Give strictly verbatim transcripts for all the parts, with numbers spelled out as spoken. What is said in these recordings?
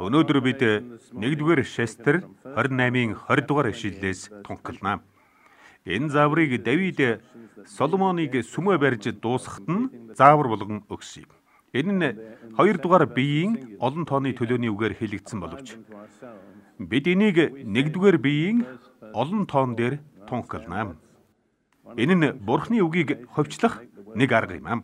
Өнөөдөр бид нэгдүгээр Шестер двадцать восемь двадцать дугаар ишлэлээс тунхаглана. Энэ зааврыг Давид Соломоныг сүмөө барьж дуусгахад нь заавар болгон өгсөн. Энэ нь хоёрдугаар биеийн олон тооны төлөөний үгээр хэлэгдсэн боловч бид энийг нэгдүгээр биеийн олон тоон дээр тунхаглана. Энэ нь Бурхны үгийг хувьчлах нэг арга юм.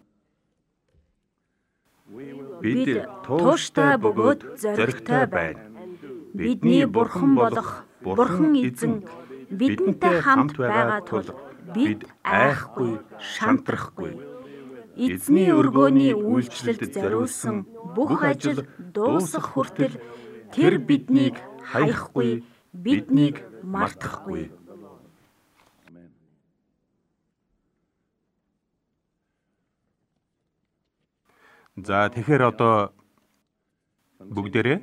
Бид тууштай бөгөөд зоригтой байна. Бидний Бурхан болох Бурхан Эзэн бидэнтэй хамт байгаа тул бид айхгүй, шантрахгүй. Эзний өргөөний үйлчлэлд зориулсан бүх ажил дуусах хүртэл тэр биднийг хаяхгүй, биднийг мартахгүй. За тэгэхээр одоо бүгдээрээ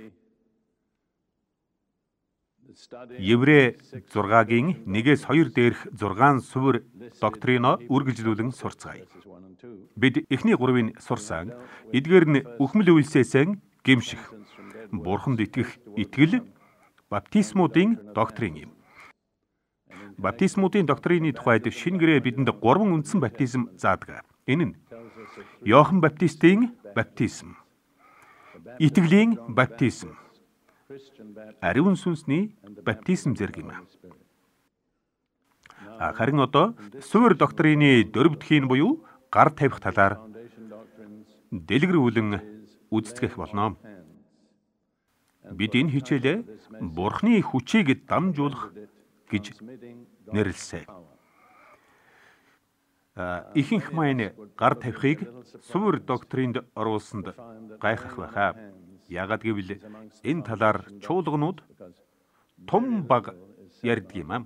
Еврей зургагийн нэгээс хоёр дээрх зургаан суурь доктрино үргэлжлүүлэн сурцгаая. Бид эхний гурвыг сурсан. Эдгээр нь үхмэл үйлсээсэн гэмших, Бурханд итгэх итгэл, баптизмуудын доктрин юм. Баптизмуудын доктрины тухайд шинэ гэрээ бидэнд гурван үндсэн баптизм заадаг. Энэ нь Иохан Баптистийн баптизм, итгэлийн баптизм, ариун сүнсний баптизм зэрэг юм. Харин одоо суурь доктрины дөрөвдхийн буюу гар тавих талаар дэлгэрүүлэн үздэсгэх болно. Бид энэ хичээлээ Бурхны хүчийг дамжуулах гэж нэрлэсэн. Ихэнх маань гар тавихыг суурь доктринд оруулсанд гайхах байхаа. Яагад гэвэл энэ талаар чуулганууд том баг ярьдаг юм.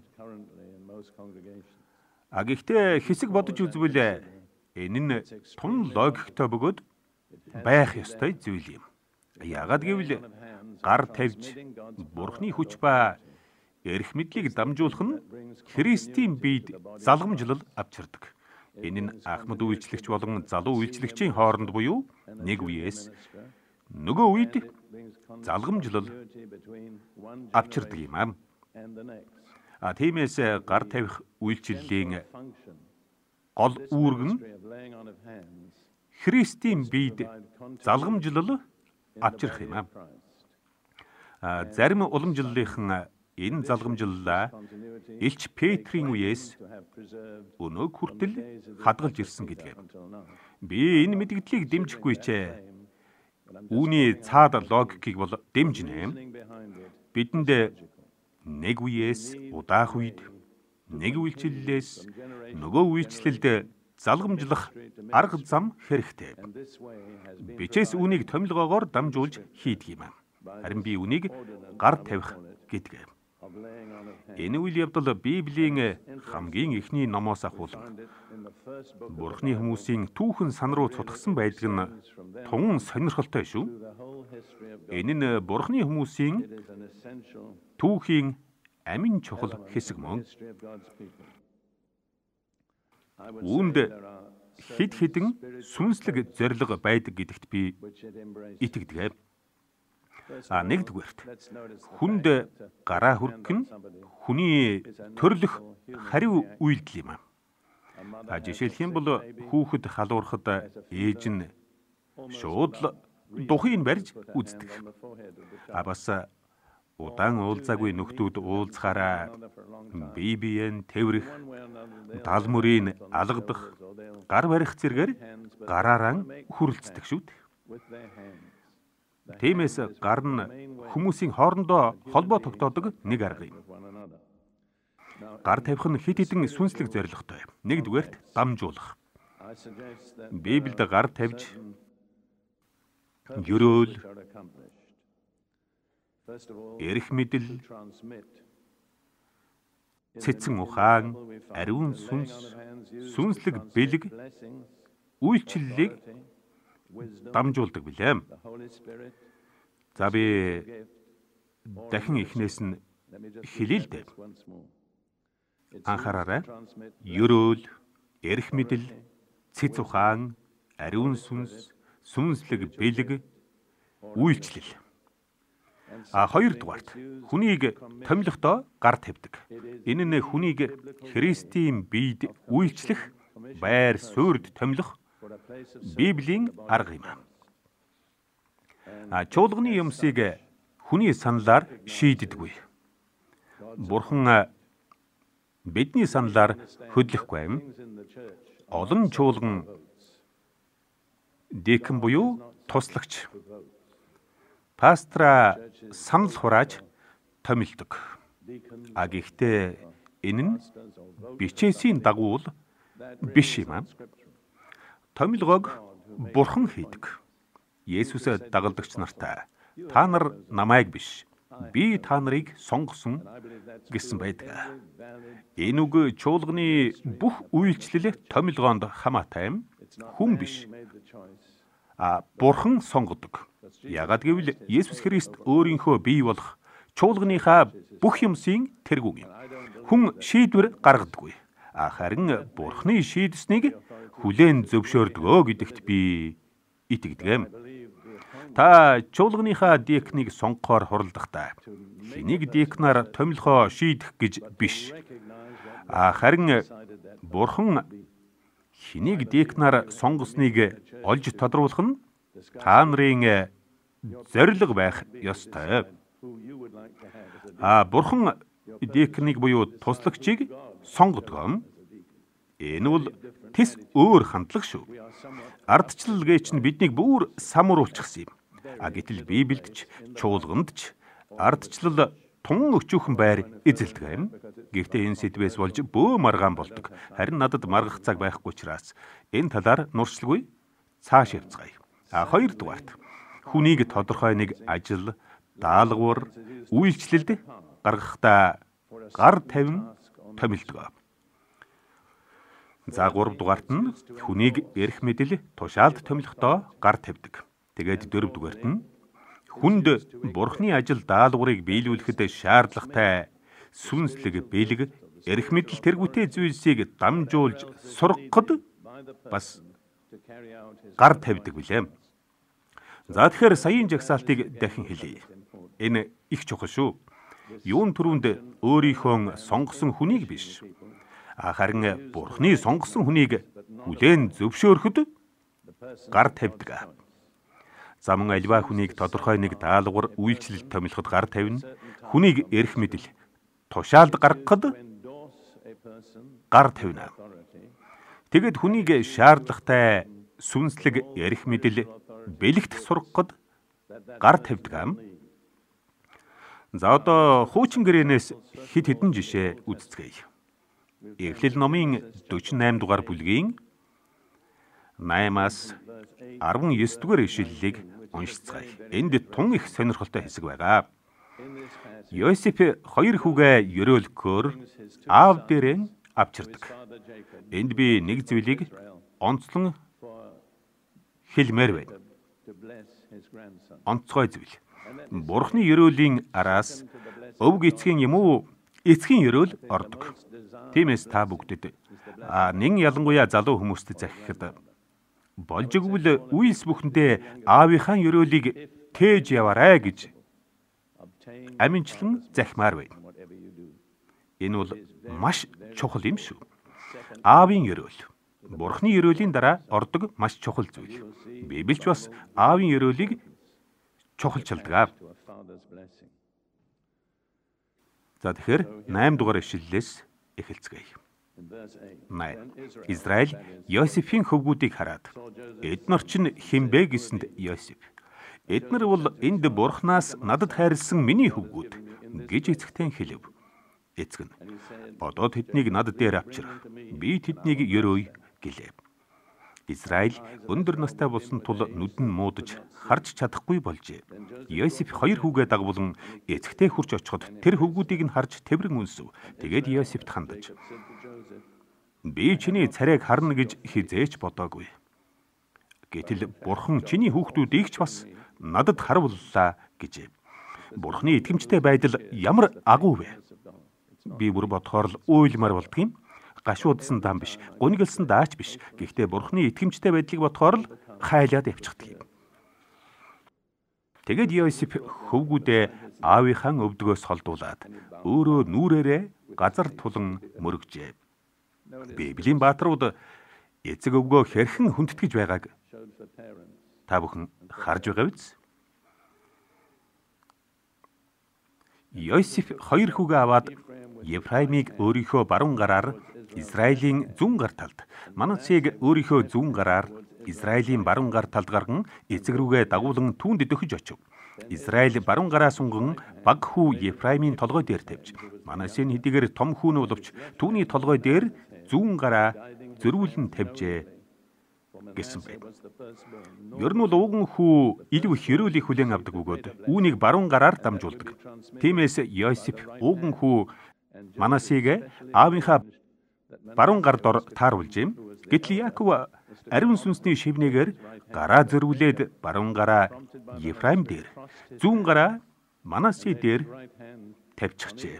А гэхдээ хэсэг бодож үзвэл энэ нь том логиктой бөгөөд байх ёстой зүйл юм. Яагад гэвэл гар тавьж Бурхны хүч ба эрх мэдлийг дамжуулах нь Христийн биед залгамжлал авчирдаг. Энэ нь ахмад үйлчлэгч болон залуу үйлчлэгчийн хооронд буюу нэг үеэс нөгөө үед залгамжлал авчирдаг юм. А тиймээс гар тавих үйлчлэлийн гол үүрэг нь Христийн биед залгамжлал авчрах юм. А зарим уламжлалынхан энэ залгамжлалаа Илч Петрийн үеэс өнөө хүртэл хадгалж ирсэн гэдгээ. Би энэ мэдгдлийг дэмжихгүй ч үүний цаад логикийг бол дэмжинэ. Бидэнд нэг үеэс удаах үед нэг үйлчлэлээс нөгөө үйлчлэлд залгамжлах арга зам хэрэгтэй. Бичээс үүнийг томилгоогоор дамжуулж хийдэг юм. Харин би үүнийг гар тавих гэдэг. Энэ үйл явдал Библийн хамгийн эхний номоос ахуулан Бурхны хүмүүсийн түүхэн сан руу цутгсан байдаг нь тун сонирхолтой шүү. Энэ нь Бурхны хүмүүсийн түүхийн амин чухал хэсэг мөн. Үүнд хэд хэдэн сүнслэг зориг байдаг гэдэгт би итгэдэг. А нэгдүгээрт хүнд гараа хүргэх нь хүний төрлөх хариу үйлдэл юм. А жишээлх юм бол хүүхэд халуурахад ээж нь шууд л духыг барьж үздэг. А бас удаан уулзаагүй нөхдүүд уулзахаараа бие биеэн тэврэх, тал мөрийг алгадах, гар барих зэргээр гараараа хүрэлцдэг шүү дээ. Тиймээс гар нь хүмүүсийн хоорондоо холбоо тогтоодог нэг арга юм. Гар тавих нь хэд хэдэн сүнслэг зорилготой. Нэгдүгээрт дамжуулах. Библиэд гар тавьж ёроол, эрх мэдэл, цэцэн ухаан, ариун сүнс, сүнслэг бэлэг үйлчлэлийг дамжуулдаг билээ. За би дахин эхнээс нь хэлээ л дээ. Анхаараарай. Ёроол, эрх мэдэл, цэц ухаан, ариун сүнс, сүнслэг бэлэг, үйлчлэл. А хоёрдугаарт хүнийг томилохдоо гар тавьдаг. Энэ нь хүнийг Христийн биед үйлчлэх, байр суурьд томилох Библийн арга юм. А чуулганы юмсыг хүний саналаар шийддэггүй. Бурхан бидний саналаар хөдлөхгүй юм. Олон чуулган декэн буюу туслагч пастора санал хурааж томилдог. А гэхдээ энэ нь бичээсийн дагуу биш юм. Томилгоог Бурхан хийдэг. Есүсээ дагалдагч нартай та нар намайг биш, би та нарыг сонгосон гэсэн байдаг. Энэ үг чуулганы бүх үйлчлэл томилгоонд хамаатай юм. Хүн биш. А Бурхан сонгодог. Яагад гэвэл Есүс Христ өөрийнхөө бий болох чуулганыхаа бүх юмсийн тэргүүн юм. Хүн шийдвэр гаргадаггүй. А харин Бурханы шийдсэнийг хүлээн зөвшөөрдгөө гэдэгт би итгэдэг юм. Та чуулганыхаа диакныг сонгохоор хуралдахдаа хэнийг диакнаар томилхоо шийдэх гэж биш. А харин Бурхан хэнийг диакнаар сонгосныг олж тодруулах нь та нарын зорилго байх ёстой. А Бурхан диакныг буюу туслагчийг сонгодог. Энэ бол тэс өөр хандлага шүү. Ардчлал гээч нь биднийг бүр самруулчихсан юм. А гэтэл Библиэд ч чуулганд ч ардчлал тун өчүүхэн байр эзэлдэг юм. Гэхдээ энэ сэдвээс болж бөө маргаан болдог. Харин надад маргах цаг байхгүй учраас энэ талаар нуршилгүй цааш явцгаая. А хоёрдугаарт хүнийг тодорхой нэг ажил, даалгавар, үйлчлэлд гаргахдаа гар тавин томилдог. За гуравдугаарт нь хүнийг эрх мэдэл тушаалд томилохдоо гар тавьдаг. Тэгээд дөрөвдүгээрт нь хүнд Бурханы ажил даалгаврыг биелүүлэхэд шаардлагатай сүнслэг бэлэг, эрх мэдэл тэргүүтэй зүйлсийг дамжуулж сургахад бас гар тавьдаг билээ. За тэгэхээр саяын жагсаалтыг дахин хэлье. Энэ их чухал шүү. Юун түрүүнд өөрийнхөө сонгосон хүнийг биш, харин Бурханы сонгосон хүнийг хүлээн зөвшөөрөхөд гар тавьдаг. За мөн альва хүнийг тодорхой нэг даалгавар үйлчлэлд томилоход гар тавина. Хүнийг эрх мэдэл тушаалд гаргахад гар тавина. Тэгэд хүнийг шаардлагатай сүнслэг эрх мэдэл бэлэгт сургахад гар тавьдаг. За одоо хуучин гэрээнээс хэд хэдэн жишээ үздэцгээе. Эхлэл номын дөрвөн найман дугаар бүлгийн наймаас арван есдүгээр дугаар ишлэлийг уншицгаая. Энд тун их сонирхолтой хэсэг байгаа. Йосеф хоёр хүүгээ ёроолгөхөөр аав дээрээ авчирдаг. Энд би нэг зүйлийг онцлон хэлмээр байна. Онцгой зүйл. Бурхны ёроолийн араас өвг эцгийн юм уу эцгийн ёроол ордог. Тиймээс та бүгдэд нэн ялангуяа залуу хүмүүст захихад болж игвэл үйлс бүхэндээ аавынхаа ёроолыг тээж яваарай гэж аминчлан захимаар байна. Энэ бол маш чухал юм шүү. Аавын ёроол Бурхны ёроолийн дараа ордог маш чухал зүйл. Библич бас аавын ёроолыг чухалчилдаг. За тэгэхээр найман дугаар ишлэлээс эхэлцгээе. Израиль Йосефийн хөвгүүдийг хараад эднэр чинь хинбэ гэсэнд Йосеф эднэр бол энд Бурханаас надад хайрлсан миний хөвгүүд гэж эцэгтэй хэлв. Эцэг нь одоо тэднийг над дээр авчир. Би тэднийг ёрөөе гэлээ. Израиль өндөр настай болсон тул нүд нь муудаж харж чадахгүй болжээ. Йосеф хоёр хүүгээ дагуулan эцэгтэй хурж очиход тэр хөвгүүдийг нь харж тэврэн үнсв. Тэгээд Йосефт хандаж би чиний царайг харна гэж хизээч бодоогүй. Гэтэл Бурхан чиний хүүхдүүдийг ч бас надад харууллаа гэжээ. Бурханы итгэмжтэй байдал ямар агуу вэ? Би бүр бодохоор л уйлмар болдгийм. Гашуудсан дан биш, гунигэлсэн даач биш. Гэхдээ Бурханы итгэмжтэй байдлыг бодохоор л хайлаад явчихдаг юм. Тэгэд Йосеф хөвгүүдээ аавынхаа өвдгөөс холдуулаад өөрөө нүрээрээ газар тулан мөргөжээ. Библийн бааtruуд эцэг өвгөө хэрхэн хүндэтгэж байгааг та бүхэн харж байгаа биз? Йосеф хоёр хүүгээ аваад Ефраимыг өөрийнхөө баруун гараар Израилийн зүүн гар талд, Манасыг өөрийнхөө зүүн гараар Израилийн баруун гар талд гарган эцэг рүүгээ дагуулan түүнд дөхөж очив. Израиль баруун гараа сунган баг хүү Ефраимийн толгой дээр тавьж, Манасийн хэдийгээр том хүү нь боловч түүний толгой дээр зүүн гараа зөрүүлэн тавьжээ гэсэн байна. Ер нь бол ууган хүү илүү хэрүүлийг хүлээн авдаг бөгөөд үүнийг баруун гараар дамжуулдаг. Тиймээс Йосеф ууган хүү Манасыг аавынхаа баруун гар дор тааруулж юм. Гэтэл Яаков ариун сүнсний шивнэгээр гараа зөрвүүлээд баруун гараа Ефраим дээр, зүүн гараа Манасе дээр тавьчихжээ.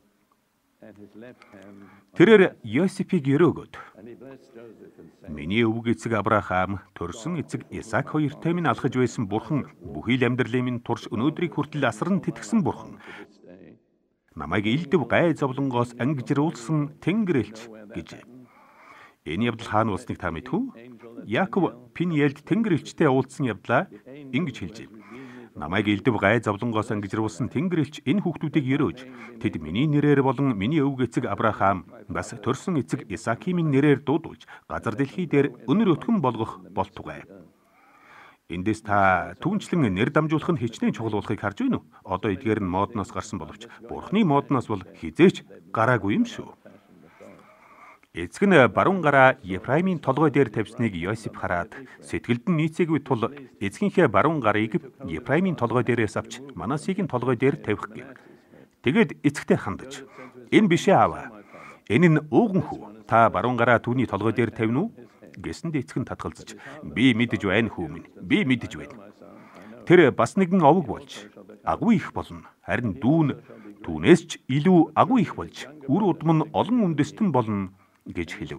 Тэрээр Йосефийг өрөөгөөд миний өвөг эцэг Авраам, төрсөн эцэг Исаак хоёртой минь алхаж байсан Бурхан, бүхий л амьдралын минь турш өнөөдрийг хүртэл асран тэтгэсэн Бурхан. Намайг илдэв гай зовлонгоос ангижруулсан Тэнгэрлэгч гэж. Энэ явдал хаана болсныг та мэдв? Яаков Пениэлд Тэнгэрлэгчтэй уулзсан явдлаа ингэж хэлжээ. Намайг илдэв гай зовлонгоос ангижруулсан Тэнгэрлэгч энэ хүүхдүүдийг өрөөж, тэд миний нэрээр болон миний өвөг эцэг Авраам, бас төрсөн эцэг Исаакийн нэрээр дуудуулж, газар дэлхий дээр өнөр өтгөн болгох болтугай. Эндээс та түүнчлэн нэр дамжуулах нь хичнээн чухал болохыг харж байна уу? Одоо эдгээр нь модноос гарсан боловч Бурхны модноос бол хизээч гараагүй юм шүү. Эцэг нь баруун гараа Ефраимийн толгой дээр тавьсныг Йосеф хараад сэтгэлд нь нийцээгүй тул эцгийнхээ баруун гарыг Ефраимийн толгой дээрээс авч Манасигийн толгой дээр тавих гэв. Тэгэд эцэгтэй хандаж, "Энэ бишээ аав. Энэ нь ууган хүү. Та баруун гараа түүний толгой дээр тавина уу?" гэсэнд эцэг нь татгалзаж, "Би мэдэж байна хүү минь. Би мэдэж байна. Тэр бас нэгэн овог болж агуу их болно. Харин дүүн түүнээс ч илүү агуу их болж үр удам нь олон үндэстэн болно" гэж хэлв.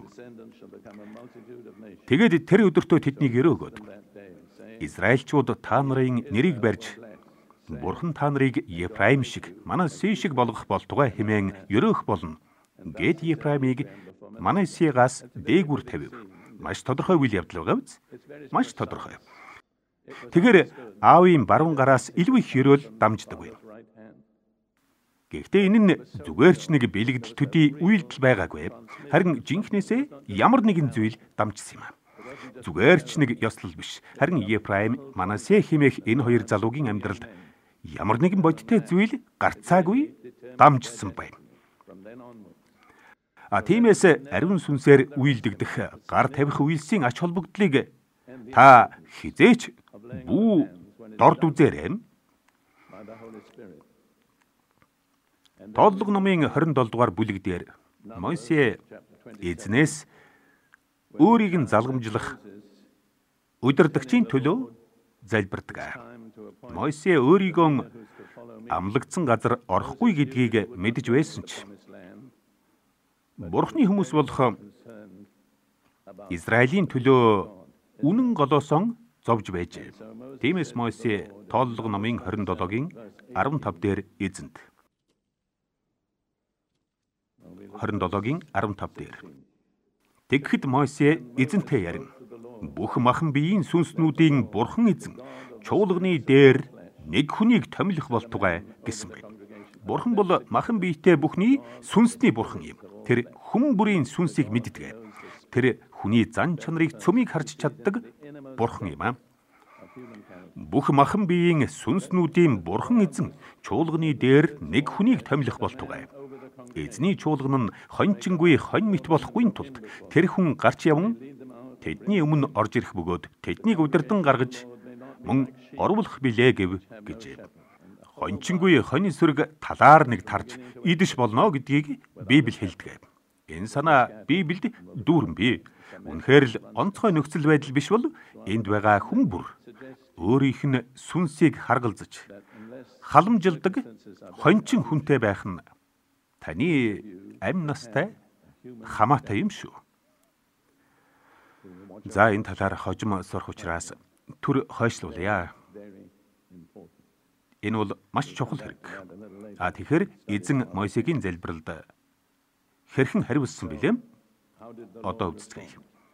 Тэгээд тэр өдөртөө тэднийг өрөөгөөд, "Израильчууд та нарын нэрийг барьж, Бурхан та нарыг Ефраим шиг, Манасе шиг болгох болтугай хэмээн өрөөх болно" гэд Ефраимыг Манасегаас дээгүр тавив. Маш тодорхой үйл явдал байгаа биз? Маш тодорхой. Тэгэхээр аавын баруун гараас илүү их хөрөөл дамждаг байна. Гэхдээ энэ нь зүгээр ч нэг бэлэгдэл төдий үйлдэл байгаагүй. Харин жинхнээсээ ямар нэгэн зүйл дамжсан юм а. Зүгээр ч нэг ёслол биш. Харин Ефраим, Манасе хэмээх энэ хоёр залуугийн амьдралд ямар нэгэн бодиттой зүйл гарцаагүй дамжсан байна. А тиймээс ариун сүнсээр үйлдэгдэх гар тавих үйлсийн ач холбогдлыг та хизээч бүү дорд үзээрэй. Тооллого номын хорин долоо дугаар бүлэг дээр Мосе эзнээс өөрийг нь залгамжлах удирдагчийн төлөө залбирдаг. Мосе өөрийгөө амлагдсан газар орохгүй гэдгийг мэдэж байсан ч Бурхны хүмүүс болох Израилийн төлөө үнэн голоосон зовж байжээ. Тиймээс Мосе Тооллого номын хорин долоогийн арван тав дээр эзэнт. хорин долоогийн арван тав дээр. Тэгэхэд Мосе эзэнтэй ярив. "Бүх махан биеийн сүнснүүдийн Бурхан эзэн чуулганы дээр нэг хүнийг томилох болтугай" гэсэн байна. Бурхан бол махан биетэй бүхний сүнсний Бурхан юм. Тэр хүн бүрийн сүнсийг мэддэг. Тэр хүний зан чанарыг цөмийг харж чаддаг Бурхан юм аа. Бүх махан биеийн сүнснүүдийн Бурхан эзэн чуулганы дээр нэг хүнийг томилох болтугай. Эзний чуулган нь хоньчингүй хонь мэт болохгүй тулд тэр хүн гарч яван тэдний өмнө орж ирэх бөгөөд тэднийг удирдан гаргаж мөн орвуулах билээ гэв гэжээ. Хоньчингүй хонь сүрэг талаар нэг тарж идэж болно гэдгийг Библи хэлдэг. Энэ санаа Библиэд дүүрэн бий. Үнэхээр л онцгой нөхцөл байдал биш бол энд байгаа хүн бүр өөрийнх нь сүнсийг харгалзаж халамжилдаг хоньчин хүнтэй байх нь таны амь настай хамаатай юм шүү. За энэ талаар хожим сурах учраас түр хойшлуулъя. Энэ бол маш чухал хэрэг. А тэгэхээр эзэн Мойсегийн залбиралд хэрхэн хариулсан билээ? Одоо үзцгээе.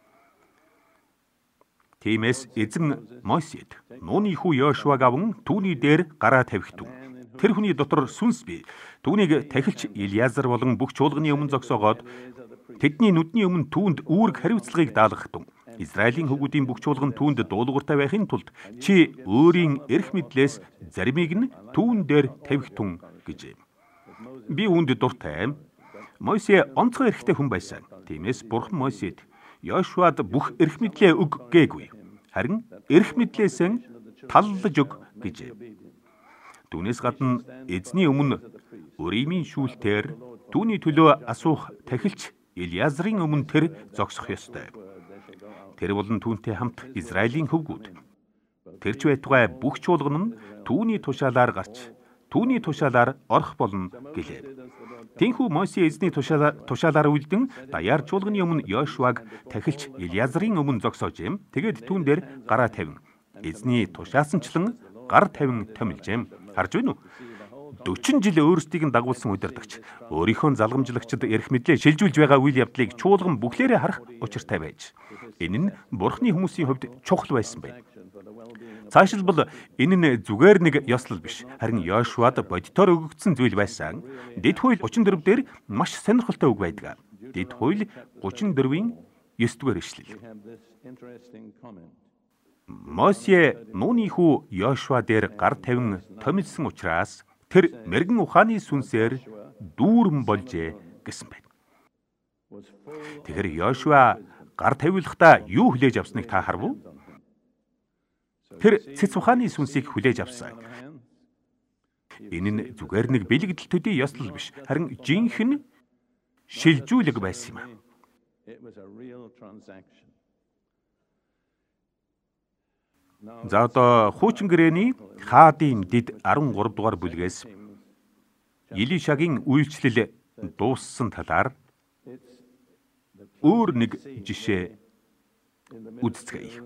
Тиймээс эзэн Мойсед нууны хүү Йошуаг аван түүний дээр гараа тавихтун. Тэр хүний дотор сүнс бий. Түүнийг тахилч Илиазар болон бүх чуулганы өмнө зогсоогоод тэдний нүдний өмнө түүнд үүрэг хариуцлагыг даалгахтун. Израилийн хөвгүүдийн бүх чуулган түүнд дуулууртай байхын тулд чи өөрийн эрх мэдлээс заримыг нь түүн дээр тавихтун гэжээ. Би үүнд дуртай. Мойсе онцгой эрхтэй хүн байсан. Тиймээс Бурхан Мойсед Йошуад бүх эрх мэдлээ өг гээгүй. Харин эрх мэдлээсээ таллаж өг гэжээ. Түүнээс гадна эзний өмнө Уримийн шүүлтээр түүний төлөө асуух тахилч Илиазрын өмнө тэр зогсох ёстой. Тэр болон түүнтэй хамт Израилийн хөвгүүд. Тэрч байтугай бүх чуулган нь түүний тушаалаар гарч түүний тушаалаар орох болно гэлээ. Тинхүү Мойсе эзний тушаалаар үлдэн даяар чуулганы өмнө Йошуаг тахилч Илиазрын өмнө зогсоожэм. Тэгээд түүн дээр гараа тавин. Эзний тушаасанчлан гар тавин томилжэм. Харж байна уу? дөрвөн жил өөрсдийг нь дагуулсан удирдагч өөрийнхөө залгамжлагчид эрх мэдлээ шилжүүлж байгаа үйл явдлыг чуулган бүхлээрээ харах учиртай байж. Энэ нь Бурхны хүмүүсийн хувьд чухал байсан байна. Цаашилбал энэ нь зүгээр нэг ёслол биш. Харин Йошуад бодитоор өгөгдсөн зүйл байсан. Дэд хууль гучин дөрөв дээр маш сонирхолтой үг байдаг. Дэд хууль гучин дөрвийн ёс дугаар ишлэл. Мосе нууны хүү Йошуа дээр гар тавин томилсон учраас тэр мэрэгэн ухааны сүнсээр дүүрэн болжээ гэсэн байна. Тэгэхээр Йошуа гар тавиулахдаа юу хүлээж авсныг та харав уу? Тэр цэц ухааны сүнсийг хүлээж авсан. Энэ нь зүгээр нэг бэлэгдэл төдий ёслол биш, харин жинхэнэ шилжүүлэг байсан юм а. За одоо хуучин гэрээний хаадын дид арван гурав дугаар бүлгээс Илишагийн үйлчлэл дууссан талаар өөр нэг жишээ үзцгээе.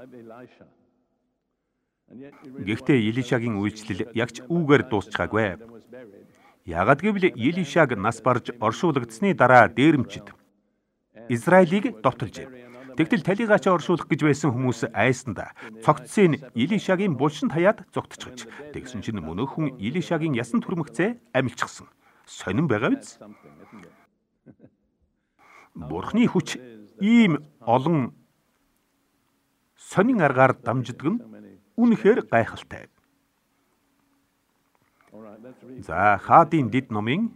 Гэхдээ Илишагийн үйлчлэл ягч үүгээр дуусчихаагүй. Яагад гэвэл Илишаг нас барж оршуулгдсны дараа дээрэмчид Израилийг довтолжээ. Тэгтэл талигаачаа оршуулах гэж байсан хүмүүс айсанда цогцсыг Илишагийн булшинд хаяад зогтчихж. Тэгсэн чинь мөнөөх хүн Илишагийн ясан түрмэгцээ амилчихсан. Сонин байгаа биз? Бурхны хүч ийм олон сонин аргаар дамждаг нь үнэхээр гайхалтай. За хаадын дид номын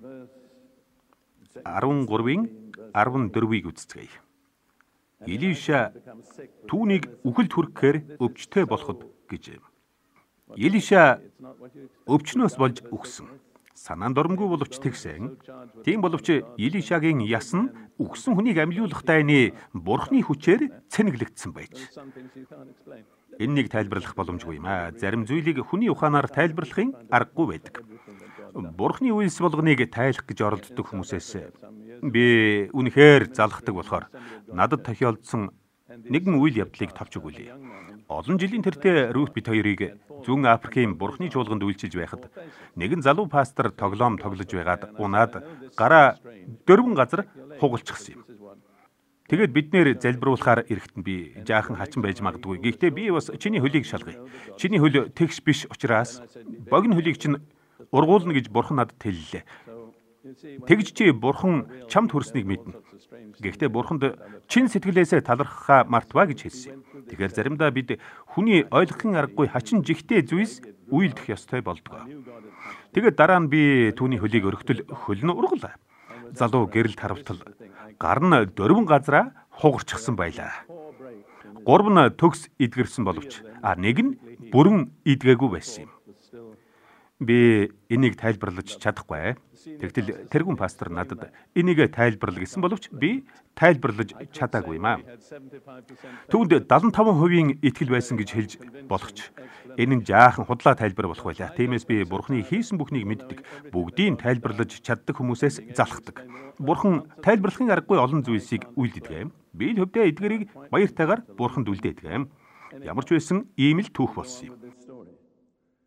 арван гуравын арван дөрвийг үзцгээе. Илиша түүнийг үхэлд хүрэхээр өвчтөй болоход гэж. Илиша өвчнөөс болж үхсэн. Санаанд оромгүй боловч тэгсэн. Тийм боловч Илишагийн яс нь үхсэн хүнийг амьлуулах дайны Бурхны хүчээр цэнэглэгдсэн байж. Энэнийг тайлбарлах боломжгүй юм аа. Зарим зүйлийг хүний ухаанаар тайлбарлахын аргагүй байдаг. Бурхны үйлс болгоныг тайлах гэж оролддог хүмүүсээс би үнэхээр залхдаг болохоор надад тохиолдсон нэгэн үйл явдлыг товч өгүүлье. Олон жилийн тэртээ Рут бит хоёрыг зүүн Африкийн Бурхны чуулганд үйлчилж байхад нэгэн залуу пастор тоглоом тоглож байгаад унаад гараа дөрвөн газар хугалчихсан юм. Тэгээд бид нэр залбируулахаар эрэхтэн би жаахан хачин байж магадгүй. Гэхдээ би бас чиний хөлийг шалгая. Чиний хөл тэгш биш учраас богино хөлийг чинь ургуулна гэж Бурхан надад хэллээ. Тэгж чи Бурхан чамд хүрснийг мэднэ. Гэхдээ Бурханд чин сэтгэлээсээ талархахаа мартваа гэж хэлсэн. Тэгэхээр заримдаа бид хүний ойлгохын аргагүй хачин жигтэй зүйлс үйлдэх ёстой болдог. Тэгээд дараа нь би түүний хөлийг өргөтөл хөл нь ургалаа. Залуу гэрэлт харавтал гар нь дөрвөн газараа хугарчихсан байлаа. Гурав нь төгс эдгэрсэн боловч а нэг нь бүрэн эдгээгүй байсан юм. Би энийг тайлбарлаж чадахгүй. Тэгтэл тэргүүн пастор надад энийг тайлбарлал гэсэн боловч би тайлбарлаж чадаагүй юм аа. Түүнд дадлан таван хувийн итгэл байсан гэж хэлж болохч энэ нь жаахан худлаа тайлбар болох байлаа. Тиймээс би Бурхны хийсэн бүхнийг мэддэг, бүгдийг тайлбарлаж чаддаг хүмүүсээс залхдаг. Бурхан тайлбарлахын аргагүй олон зүйлсийг үйлдэдэг. Би л хөвдөө эдгэрийг баяртайгаар Бурханд үлдээдэг. Ямар ч байсан ийм л түүх болсон юм.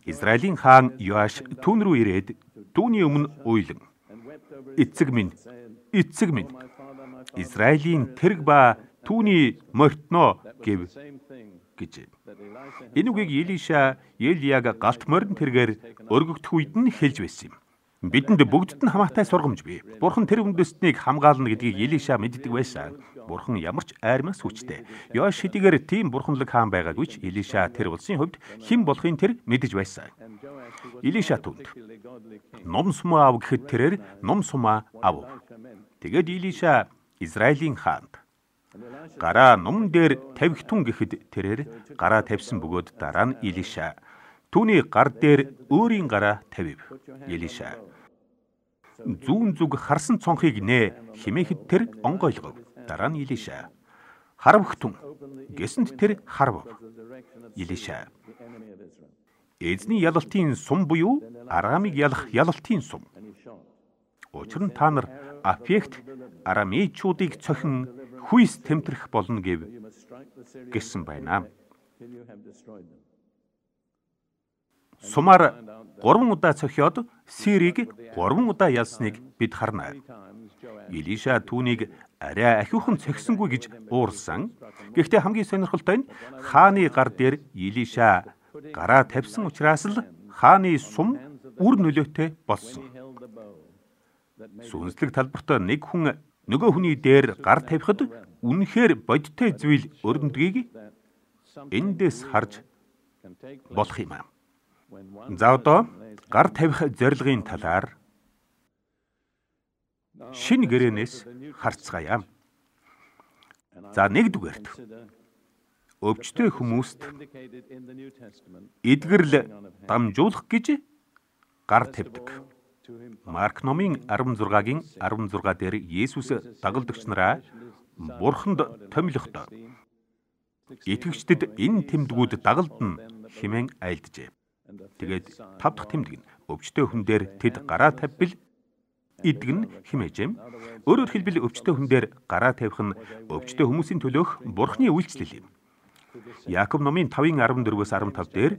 Израилийн хаан Йоаш түүн рүү ирээд түүний өмнө уйлан "Эцэг минь, эцэг минь, Израилийн тэрэг ба түүний морьтноо" гэв гэж. Энэ үгийг Илиша Елияг галт морин тэргээр өргөгдөх үед нь хэлж байсан юм. Бидэнд бүгдд нь хамаатай сургамж бий. Бурхан тэр үндэстнийг хамгаална гэдгийг Илиша мэддэг байсан. Бурхан ямар ч айрмаас хүчтэй. Йоаш хэдийгээр тийм бурханлаг хаан байгаагүй ч Илиша тэр улсын хувьд хэн болохын тэр мэдэж байсан. Илиша түнд ном сумаа ав гэхэд тэрээр ном сумаа ав. Тэгээд Илиша Израилийн хаанд гараа нум дээр тавигтун гэхэд тэрээр гараа тавьсан бөгөөд дараа нь Илиша түүний гар дээр өөрийн гараа тавив. Илиша зүүн зүг харсан цонхыг нэ химээхэд тэр онгойлгов. Дараа нь Илиша харвхтун гэсэнд тэр харвав. Илиша эзний ялалтын сум буюу Арамыг ялах ялалтын сум. Учир нь та нар Афект арамейчуудыг цохин хүйс тэмтрэх болно гэв гэсэн байна. Сумаар гурван удаа цохиод Сирийг гурван удаа ялсныг бид харна. Илиша түүнийг арай ахиухан цохисонгүй гэж уурсан. Гэхдээ хамгийн сонирхолтой нь хааны гар дээр Илиша гараа тавьсан учраас л хааны сум үр нөлөөтэй болсон. Сүнслэг талбарт нэг хүн нөгөө хүний дээр гар тавихад үнэхээр бодиттой зүйл өрнөдгийг эндээс харж болох юм. За одоо гар тавих зорилгын талаар шинэ гэрээнээс харцгаая. За нэгдүгээрт өвчтөе хүмүүст эдгэрл дамжуулах гэж гар тавьдаг. Марк номын арван зургагийн арван зургаа дээр Есүс дагалдагч нараа Бурханд томилохдоо итгэгчдэд энэ тэмдгүүд дагалдана хэмээн айлджээ. Тэгээд тав дахь тэмдэг нь өвчтөе хүн дээр тэд гараа тавьбал эдгэн хэмээжээ. Өөрөөр хэлбэл өвчтөе хүн дээр гараа тавих нь өвчтөе хүмүүсийн төлөөх Бурханы үйлчлэл юм. Яаков номын тавын арван дөрвөөс арван тав дээр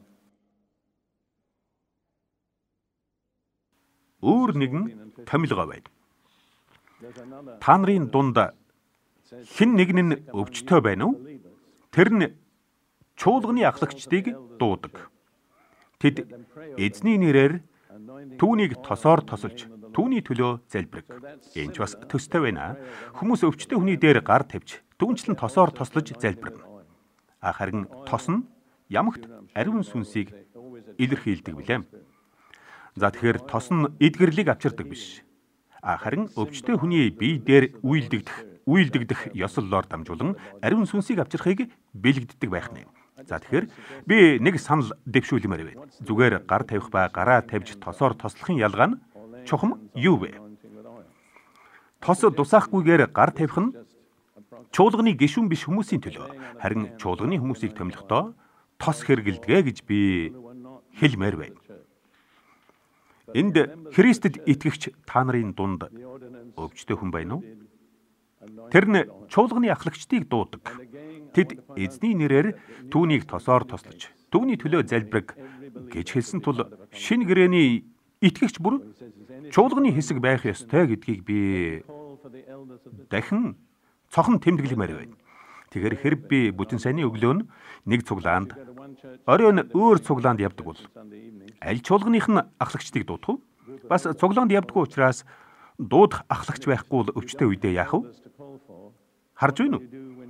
өөр нэгэн томилгоо байна. Та нарын дунд хэн нэг нь өвчтөе байна уу? Тэр нь чуулганы ахлагчдыг дуудаг. Тэд эзний нэрээр түүнийг тосоор тосолж түүний төлөө залбираг. Энэ ч бас төстэй байна. Хүмүүс өвчтөе хүний дээр гар тавьж түүнчлэн тосоор тослож залбирна. Харин тос нь ямагт ариун сүнсийг илэрхийлдэг билээ. За тэгэхээр тос нь эдгэрлийг авчирдаг биш. Харин өвчтөе хүний бие дээр үйлдэгдэх, үйлдэгдэх ёслолоор дамжуулан ариун сүнсийг авчирхийг бэлэгддэг байх нь. За тэгэхээр би нэг санал дэвшүүлмээр байна. Зүгээр гар тавих ба гараа тавьж тосоор тослохын ялгаа нь чухам юу вэ? Тос дусаахгүйгээр гар тавих нь чуулганы гишүүн биш хүмүүсийн төлөө. Харин чуулганы хүмүүсийг томилохдоо тос хэрэгэлдэг гэж би хэлмээр байна. Энд Христэд итгэгч та нарын дунд өвчтөе хүн байна уу? Тэр нь чуулганы ахлагчдыг дуудаг. Тэд эзний нэрээр түүнийг тосоор тослож, түүний төлөө залбираг гэж хэлсэн тул шинэ гэрээний итгэгч бүр чуулганы хэсэг байх ёстой гэдгийг би дахин цохон тэмдэглэмээр байна. Тэгэхээр хэрэг би бүтэн сайнны өглөө нь нэг цуглаанд, оройн өөр цуглаанд явдаг бол аль чуулганых нь ахлагчдыг дуудах вэ? Бас цуглаанд явдаггүй учраас дуудах ахлагч байхгүй бол өвчтөе үедээ яах вэ? Харж байна уу?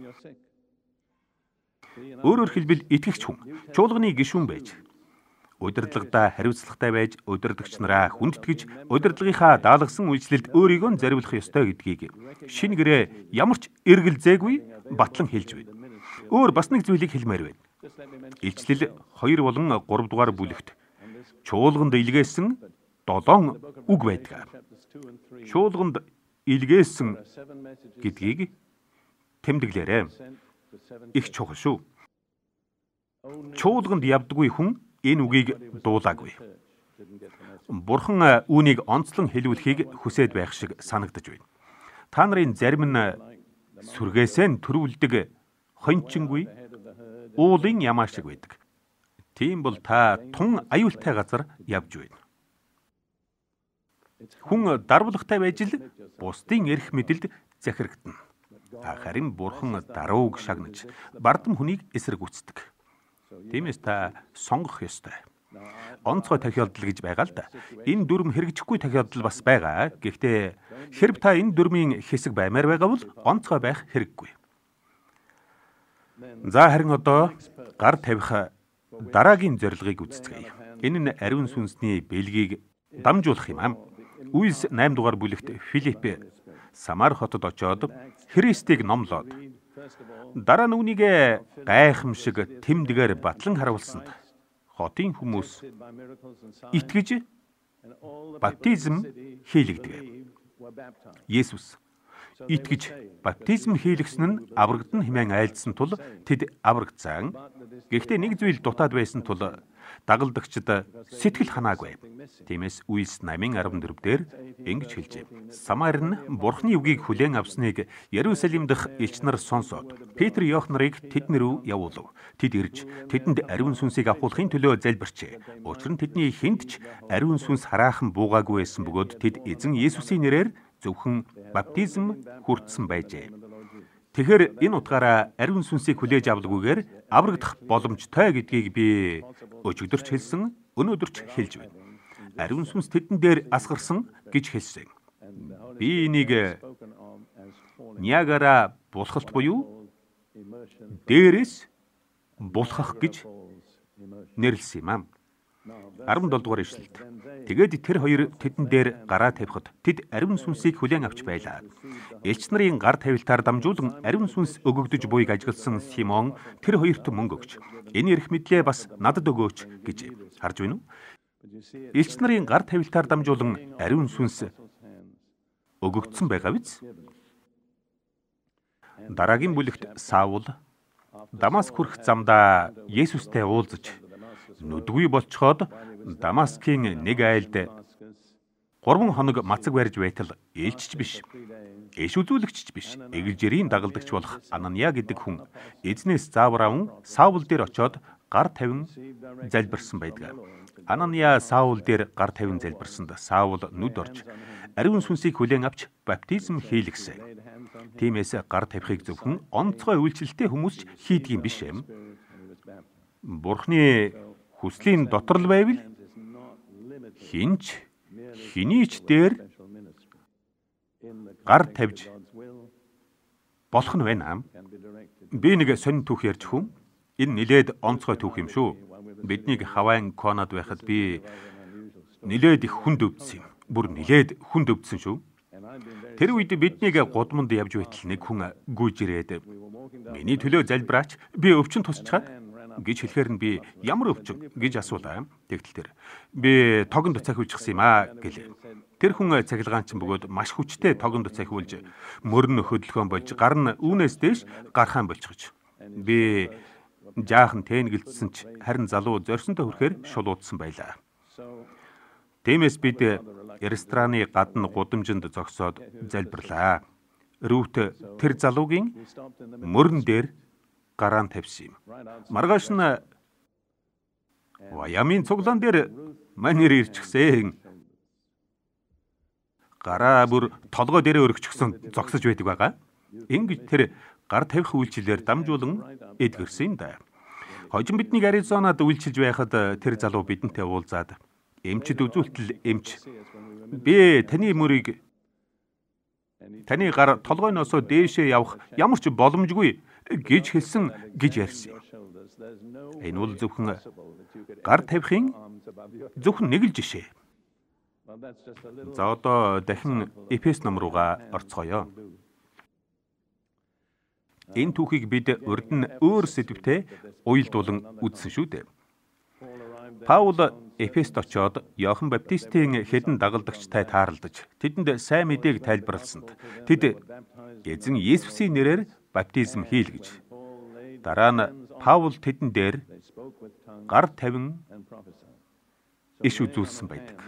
Өөрөөр хэлбэл итгэгч хүн чуулганы гишүүн байж, удирдлагада хариуцлагатай байж, удирдагч нараа хүндэтгэж, удирдлагынхаа даалгасан үйлчлэлд өөрийгөө зориулах ёстой гэдгийг шинэ гэрээ ямар ч эргэлзээгүй батлан хэлж байна. Өөр бас нэг зүйлийг хэлмээр байна. Илчлэл хоёр болон гурав дугаар бүлэгт чуулганд илгээсэн долоон үг байдаг. Чуулганд илгээсэн гэдгийг тэмдэглээрэй. Их чухал шүү. Чуулганд явдаггүй хүн энэ үгийг дуулаагүй. Бурхан үүнийг онцлон хэлүүлэхийг хүсэж байх шиг санагдаж байна. Та нарын зарим нь сүргээсээ төрүүлдэг хончингүй уулын ямаа шиг байдаг. Тийм бол та тун аюултай газар явж байна. Хүн дарвалгатай байж л бусдын эрх мэдэлд захирагдана. Харин Бурхан дарууг шагнаж бардам хүнийг эсэргүүцдэг. Тиймээс та сонгох ёстой. Онцгой тохиолдол гэж байгаа л да. Энэ дүрм хэрэгжихгүй тохиолдол бас байгаа. Гэхдээ хэрв та энэ дүрмийн хэсэг баймаар байгаа бол онцгой байх хэрэггүй. За харин одоо гар тавих дараагийн зорилгыг үздэцгээе. Энэ нь ариун сүнсний бэлгийг дамжуулах юм аа. Үйлс найм дугаар бүлэгт Филипп Самар хотод очоод Христийг номлоод дараа нь үүнийг гайхамшиг тэмдгээр батлан харуулсанд хотын хүмүүс итгэж баптизм хийлэгдэв. Есүс итгэж баптизм хийлгсэн нь аврагдан хэмээн айлдсан тул тэд аврагдсан. Гэхдээ нэг зүйл дутаад байсан тул дагалдагчид сэтгэл ханаагүй. Тиймээс Үйлс намын арван дөрөв дээр ингэж хэлжээ. Самар нь Бурхны үгийг хүлээн авсныг Ярусалим дахь элч нар сонсоод Петр Иохнарыг тэднэр рүү явуулав. Тэд ирж тэдэнд ариун сүнсийг авахулахын төлөө залбирчээ. Учир нь тэдний хүнд ч ариун сүнс хараахан буугаагүй байсан бөгөөд тэд эзэн Есүсийн нэрээр зөвхөн баптизм хүртсэн байжээ. Тэгэхээр энэ утгаараа ариун сүнсийг хүлээж авалгүйгээр аврагдах боломжтой гэдгийг би өчигдөрч хэлсэн, өнөөдөрч хэлж байна. Ариун сүнс тэдэн дээр асгарсан гэж хэлсэн. Би энийг Ниагара булхалт буюу дээрээс булхах гэж нэрлэсэн юм аа. арван долоо дугаар ишлэлд. Тэгээд тэр хоёр тэдэн дээр гараа тавихад тэд ариун сүнсийг хүлээн авч байлаа. Элч нарын гар тавилтаар дамжуулан ариун сүнс өгөгдөж буйг ажигласан Симон тэр хоёрт мөнгө өгч энэ эрх мэдлээ бас надад өгөөч гэж харж байна уу? Элч нарын гар тавилтаар дамжуулан ариун сүнс өгөгдсөн байгаа биз? Дараагийн бүлэгт Саул Дамаск хүрэх замдаа Есүстэй уулзаж нүдгүй болцоход Дамаскын нэг айлд гурван хоног мацаг барьж байтал ээлжч биш, иш үзүүлэгч биш, эгэлжирийн дагалдагч болох Анания гэдэг хүн эзнээс заавар аван Саул дээр очоод гар тавин залбирсан байдаг. Анания Саул дээр гар тавин залбирсанд Саул нүд орж ариун сүнсийг хүлээн авч баптизм хийлгсэн. Тиймээс гар тавихыг зөвхөн онцгой үйлчлэлтэй хүмүүс ч хийдэг юм биш юм. Бурхны хүслийн дотор л байвал хинч хинийч дээр гар тавьж болох нь байна. Би нэг сонин түүх ярьж хүм. Энэ нилээд онцгой түүх юм шүү. Биднийг Хавайн Конад байхад би нилээд их хүнд өвдсөн юм. Бүр нилээд хүнд өвдсөн шүү. Тэр үед биднийг гудамд явж байтал нэг хүн гүйж ирээд миний төлөө залбираач, би өвчин тусчаад гэж хэлэхээр нь би ямар өвчин гэж асуулаа. Тэгтэл тэр би тогонд цахиулчихсан юм аа гэлээ. Тэр хүн цахилгаанчин бөгөөд маш хүчтэй тогонд цахиулж мөрн хөдөлгөөн болж гар нь үүнээс дээш гарахаан болчихж. Би жаахан тэнгэлдсэн ч харин залуу зорьсонтой хүрэхээр шулуудсан байлаа. Тиймээс бид рестораны гадна гудамжинд зогсоод залбирлаа. Рүүт тэр залуугийн мөрөн дээр гараан тавьсан юм. Маргааш нь Ваямын цуглаан дээр манер ирчихсэн. Гараа бүр толгой дээрээ өргөчихсөн зогсож байдаг байгаа. Ингэж тэр гар тавих үйлчлэлээр дамжуулан эдгэрсэн да. Хожим биднийг Аризонад үйлчилж байхад тэр залуу бидэнтэй уулзаад эмчд үзүүлтэл эмч би таны мөрийг таны гар толгойноос дээшээ явах ямар ч боломжгүй гэж хэлсэн гэж ярьсан. Энэ бол зөвхөн гар тавихын зөвхөн нэг л жишээ. За одоо дахин Эфес ном руугаа орцгоё. Энэ түүхийг бид урд нь өөр сэдвтэй уялдуулан үзсэн шүү дээ. Паул Эфест очоод Иохан Баптистийн хэдэн дагалдагчтай таарлаж тэдэнд сайн мэдээг тайлбарласанд тэд эзэн Есүсийн нэрээр баптизм хийлгэж дараа нь Паул тэдэн дээр гар тавин иш үзүүлсэн байдаг.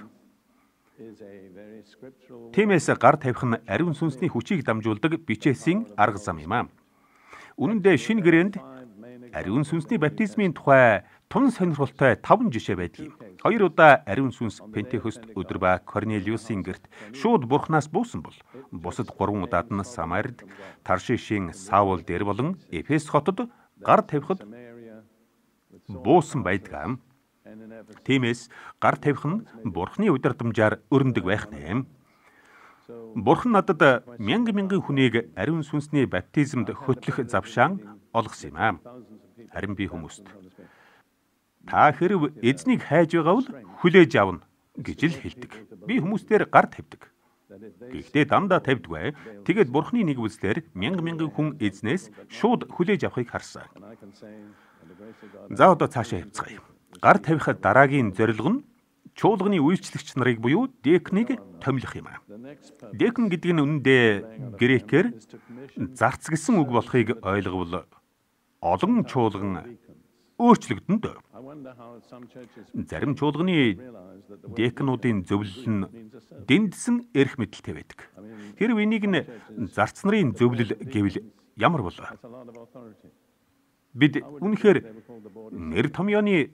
Тиймээс гар тавих нь ариун сүнсний хүчийг дамжуулдаг бичээсийн арга зам юм аа. Үнэн дээр шинэ гэрээнд ариун сүнсний баптизмын тухай тун сонирхолтой таван жишээ байдгийг. Хоёр удаа ариун сүнс Пентекост өдөр ба Корнелиусын гэрт шууд Бурханаас буусан бол бусад гурван удаад нь Самарид, Таршишийн Саул дээр болон Эфес хотод гар тавихад буусан байдаг. Тиймээс гар тавих нь Бурханы удирдамжаар өрнөдөг байх нэм. Бурхан надад мянган мянган хүнийг ариун сүнсний баптизмд хөтлөх завшаан олгосон юм аа. Харин би хүмүүст та хэрв эзнийг хайж байгаа бол хүлээж авна гэж л хэлдэг. Би хүмүүстээр гар тавьдаг. Гэхдээ дандаа тавьдгүй. Тэгээд Бурханы нэг үзлээр мянган мянган хүн эзнээс шууд хүлээж авахыг харсан. За одоо цаашаа явцгаая. Гар тавихад дараагийн зорилго нь чуулганы үйлчлэгч нарыг буюу декнийг томилох юм аа. Декн гэдэг нь үнэндээ грекээр зарц гэсэн үг болохыг ойлговол олон чуулган өөрчлөгдөн дөө. Зарим чуулганы декнуудын зөвлөл нь дэндсэн эрх мэдэлтэй байдаг. Хэрв энийг нь зарц нарын зөвлөл гэвэл ямар болов? Бид үнэхээр нэр томьёоны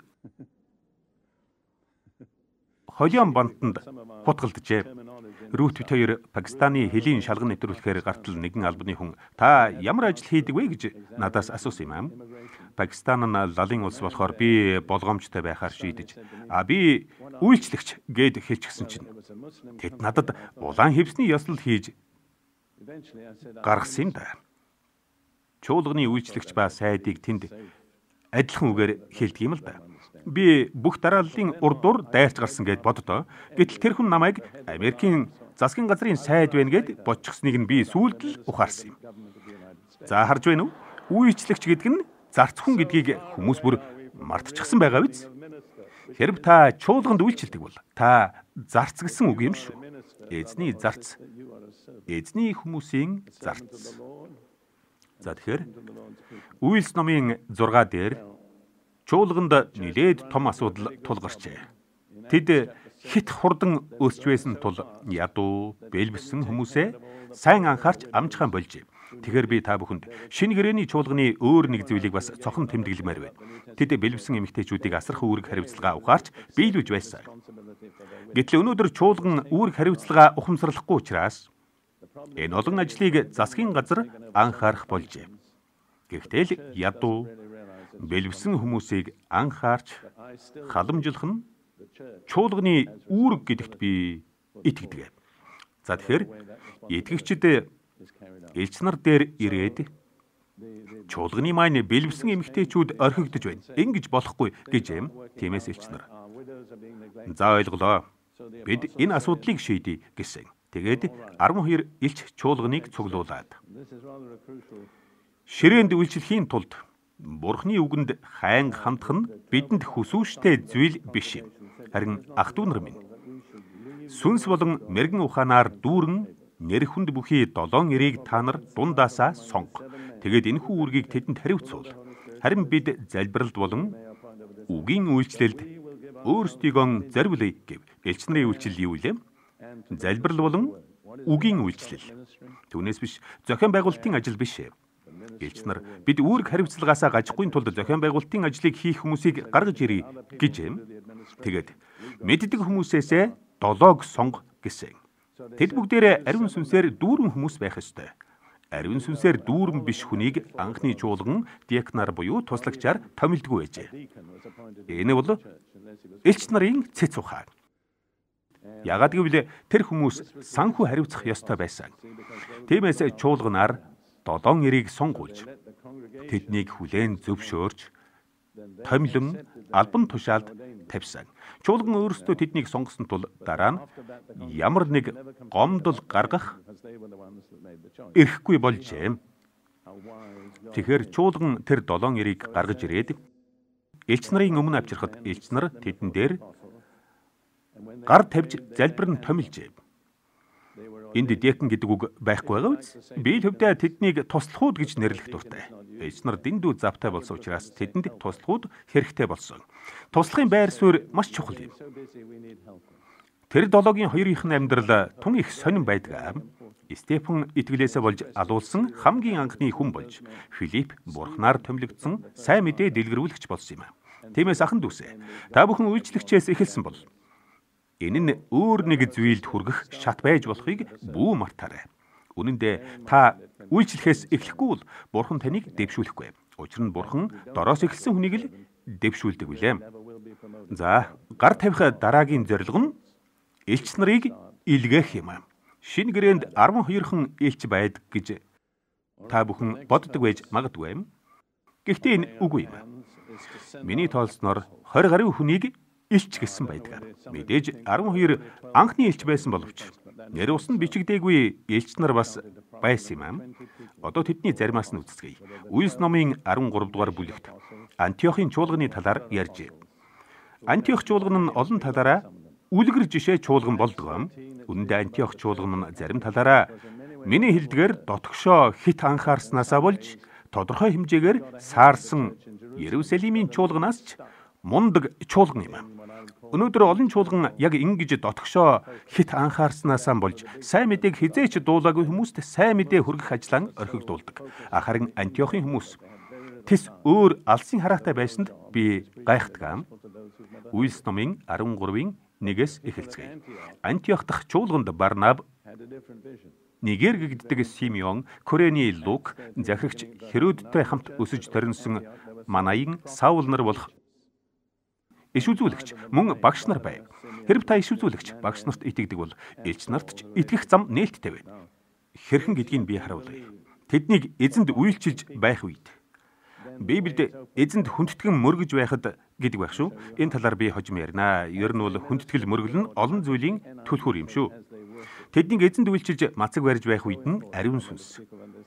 холион бантанд хутгалджээ. Рут бит хоёр Пакистаны хэлийн шалган нэвтрүүлэхээр гартал нэгэн албаны хүн та ямар ажил хийдэг вэ гэж надаас асуусан юм аа. Пакистан нь лалын улс болохоор би болгоомжтой байхаар шийдэж а би үйлчлэгч гэд хэлчихсэн чинь тэд надад улаан хевсний ёслол хийж гаргасан юм да. Чуулганы үйлчлэгч ба сайдыг тэнд адилхан үгээр хэлдэг юм л да. Би бүх дарааллын урдуур дайрч гарсан гэд боддоо. Гэтэл тэр хүн намайг Америкийн засгийн газрын сайд байна гэд бодчихсныг нь би сүүлд л ухаарсан юм. За харж байна уу? Үйлчлэгч гэдэг нь зарц хүн гэдгийг хүмүүс бүр мартчихсан байгаа биз? Хэрв та чуулганд үйлчилдэг бол та зарц гэсэн үг юм шүү. Эзний зарц. Эзний хүмүүсийн зарц. За тэгэхээр Үйлс номын зургаа дээр чуулганд нэлээд том асуудал тулгарчээ. Тэд хит хурдан өсч байсан тул ядуу, бэлбсэн хүмүүсээ сайн анхаарч амжхан болжээ. Тэгэхээр би та бүхэнд шинэ гэрээний чуулганы өөр нэг зүйлийг бас цохон тэмдэглэмээр байна. Тэд бэлбсэн эмэгтэйчүүдийг асархан үүрэг хариуцлага ухаарч биелүүлж байсан. Гэтэл өнөөдөр чуулган үүрэг хариуцлага ухамсарлахгүй учраас энэ олон ажлыг засгийн газар анхаарах болжээ. Гэхдээ л ядуу, бэлбсэн хүмүүсийг анхаарч халамжлах нь чуулганы үүрэг гэдэгт би итгэдэг. За тэгэхээр итгэгчид элч нар дээр ирээд чуулганы маань бэлбсэн эмэгтэйчүүд орхигдож байна. Ингэж болохгүй гэж юм. Тиймээс элч нар за ойлголоо. Бид энэ асуудлыг шийдэе гэсэн. Тэгээд арван хоёр элч чуулганыг цуглуулад ширээнд үйлчлэхийн тулд Бурхны үгэнд хайн хандах нь бидэнд хүсүүштэй зүйл биш юм. Харин ах дүү нар минь сүнс болон мэрэгэн ухаанаар дүүрэн нэр хүнд бүхий долоон эрийг та нар дундаасаа сонго. Тэгээд энэхүү үүргийг тэдэнд хариуцуул. Харин бид залбиралд болон үгийн үйлчлэлд өөрсдийгөө зориулъя гэв. Элч нарын үйлчлэл юу вэ? Залбирал болон үгийн үйлчлэл. Түүнээс биш зохион байгуулалтын ажил биш. Элч нар бид үүрэг хариуцлагаасаа гажихгүй тулд зохион байгуулалтын ажлыг хийх хүмүүсийг гаргаж ирье гэж юм. Тэгээд мэддэг хүмүүсээсээ долоог сонго гэсэн. Тэд бүгдээрээ ариун сүнсээр дүүрэн хүмүүс байх ёстой. Ариун сүнсээр дүүрэн биш хүнийг анхны чуулган диакнаар буюу туслагчаар томилдгүй байжээ. Энэ бол элч нарын цэц ухаан. Яагад гэвэл тэр хүмүүс санхүү хариуцах ёстой байсан. Тиймээс чуулганаар долоон эрийг сонгуулж тэднийг хүлээн зөвшөөрч томилон албан тушаалд тавьсан. Чуулган өөрсдөө тэднийг сонгосон тул дараа нь ямар нэг гомдол гаргах эрхгүй болжээ. Тэгэхээр чуулган тэр долоон эрийг гаргаж ирээд элч нарын өмнө авчирхад элч нар тэдэн дээр гар тавьж залбирн томилжээ. Энд диакон гэдэг үг байхгүй байгаа биз? Би л хөвдөө тэднийг туслахууд гэж нэрлэх дуртай. Элч нар дэндүү завтай болсон учраас тэдэнд туслахууд хэрэгтэй болсон. Туслахын байр суурь маш чухал юм. Тэр долоогийн хоёрын амьдрал тун их сонирн байдаг. Стефан итгэлээсээ болж алуулсан хамгийн анхны хүн болж Филипп бурхнаар томилогдсон сайн мэдээ дэлгэрүүлэгч болсон юм. Тиймээс ахын дүүсээ. Та бүхэн үйлчлэгчээс эхэлсэн бол энэ нь өөр нэг зүйлд хүргэх шат байж болохыг бүү мартаарай. Үнэн дээр та үйлчлэхээс эхлэхгүй бол Бурхан таныг дэвшүүлэхгүй. Учир нь Бурхан дороос эхэлсэн хүнийг л дэвшүүлдэг билээ. За, гар тавих дараагийн зорилго нь элч нарыг илгээх юм. Шинэ гэрээнд арван хоёрхан элч байдаг гэж та бүхэн боддог байж магадгүй. Гэхдээ энэ үгүй юм. Миний тоолсноор хорь гаруй хүнийг элч гэсэн байдаг. Мэдээж арван хоёр анхны элч байсан боловч нэр ус нь бичигдээгүй элч нар бас байсан юм. Одоо тэдний заримаас нь үздэсгэе. Үйлс номын арван гурав дугаар бүлэгт Антиохын чуулганы талаар ярьжээ. Антиох чуулган нь олон талаараа үлгэр жишээ чуулган болдог. Үүнд Антиох чуулган нь зарим талаараа миний хэлдгээр дотгошоо хит анхаарснаасаа болж тодорхой хэмжээгээр саарсан Иерусалимийн чуулганаас ч мундаг чуулган юм. Өнөөдөр олон чуулган яг ингэж дотгошоо хит анхаарснаасаа болж сайн мэдээг хизээч дуулаагүй хүмүүст сайн мэдээ хүргэх ажлаа орхигдуулдаг. Харин Антиохын хүмүүс тэс өөр алсын хараатай байсанд би гайхдаг. Үйлс номын арван гуравын нэгээс эхэлцгээе. Антиох дахь чуулганд Барнаб, Нигер гэгддэг Симеон, Корений Лук, захирагч Херодтэй хамт өсөж төрөнсөн Манаин, Саул нар болох иш үзүүлэгч мөн багш нар байв. Хэрв та иш үзүүлэгч багш нарт итгэдэг бол элч нарт ч итгэх зам нээлттэй байна. Хэрхэн гэдгийг би харуулъя. Тэднийг эзэнд үйлчилж байх үед Библиэд эзэнд хүндэтгэн мөргөж байхад гэдэг байх шүү. Энэ талаар би хожим ярина. Ер нь бол хүндэтгэл мөргөл нь олон зүйлийн түлхүүр юм шүү. Тэднийг эзэнд үйлчилж мацаг барьж байх үед нь ариун сүнс.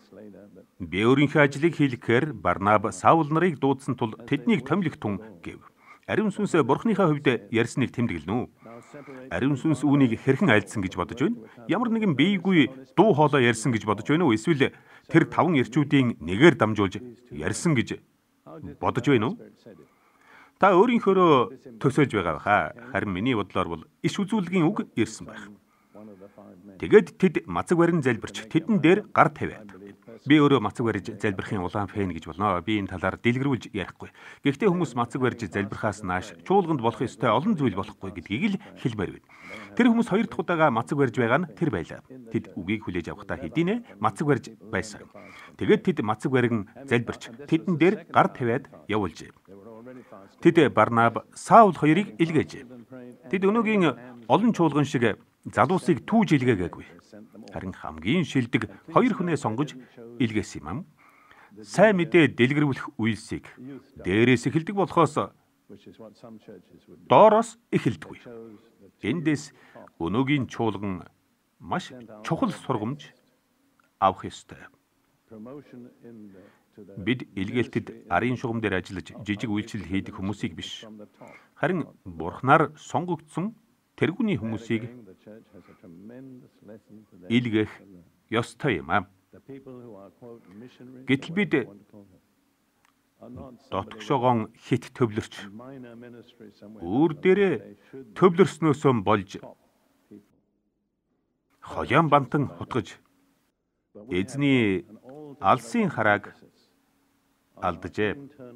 Би өөрийнхөө ажлыг хийлгэхээр Барнаб Саул нарыг дуудсан тул тэднийг томилох тун гэв. Ариун сүнс Бурханыхаа хувьд ярьсныг тэмдэглэнэ. Ариун сүнс үүнийг хэрхэн айлдсан гэж бодож байна? Ямар нэгэн биегүй дуу хоолой ярьсан гэж бодож байна уу? Эсвэл тэр таван эрчүүдийн нэгээр дамжуулж ярьсан гэж бодож байна уу? Та өөрийнхөөрөө төсөөлж байгаа баха. Харин миний бодлоор бол иш үзүүлгийн үг ирсэн байх. Тэгэд тэд мацаг барин залбирч тэдэн дээр гар тавиад. Би өөрөө мацаг барьж залбирахын улаан фэн гэж болно. Би энэ талаар дэлгэрүүлж ярихгүй. Гэхдээ хүмүүс мацаг барьж залбирахаас нааш чуулганд болох ёстой олон зүйл болохгүй гэдгийг л хэлмээр байна. Тэр хүмүүс хоёр дахь удаага мацаг барьж байгаа нь тэр байлаа. Тэд үгийг хүлээж авахдаа хэдийнэ мацаг барьж байсан. Тэгээд тэд мацаг барин залбирч тэдэн дээр гар тавиад явуулжээ. Тэд Барнаб, Саул хоёрыг илгээж. Тэд өнөөгийн олон чуулган шиг залуусыг түүж илгээгээгүй. Харин хамгийн шилдэг хоёр хүнээ сонгож илгээсэн юм. Сайн мэдээ дэлгэрүүлэх үйлсийг дээрээс эхэлдэг болохоос доороос эхэлдэггүй. Эндээс өнөөгийн чуулган маш чухал сургамж авах ёстой. Бид илгээлтэд арын шугам дээр ажиллаж жижиг үйлчлэл хийдэг хүмүүсийг биш. Харин Бурханаар сонгогдсон тэргүүний хүмүүсийг илгээх ёстой юм аа. Гэтэл бид дотгошоогоон хит төвлөрч өөр дээрээ төвлөрснөөсөө болж хоян бантан хутгаж эзний алсын харааг алджээ.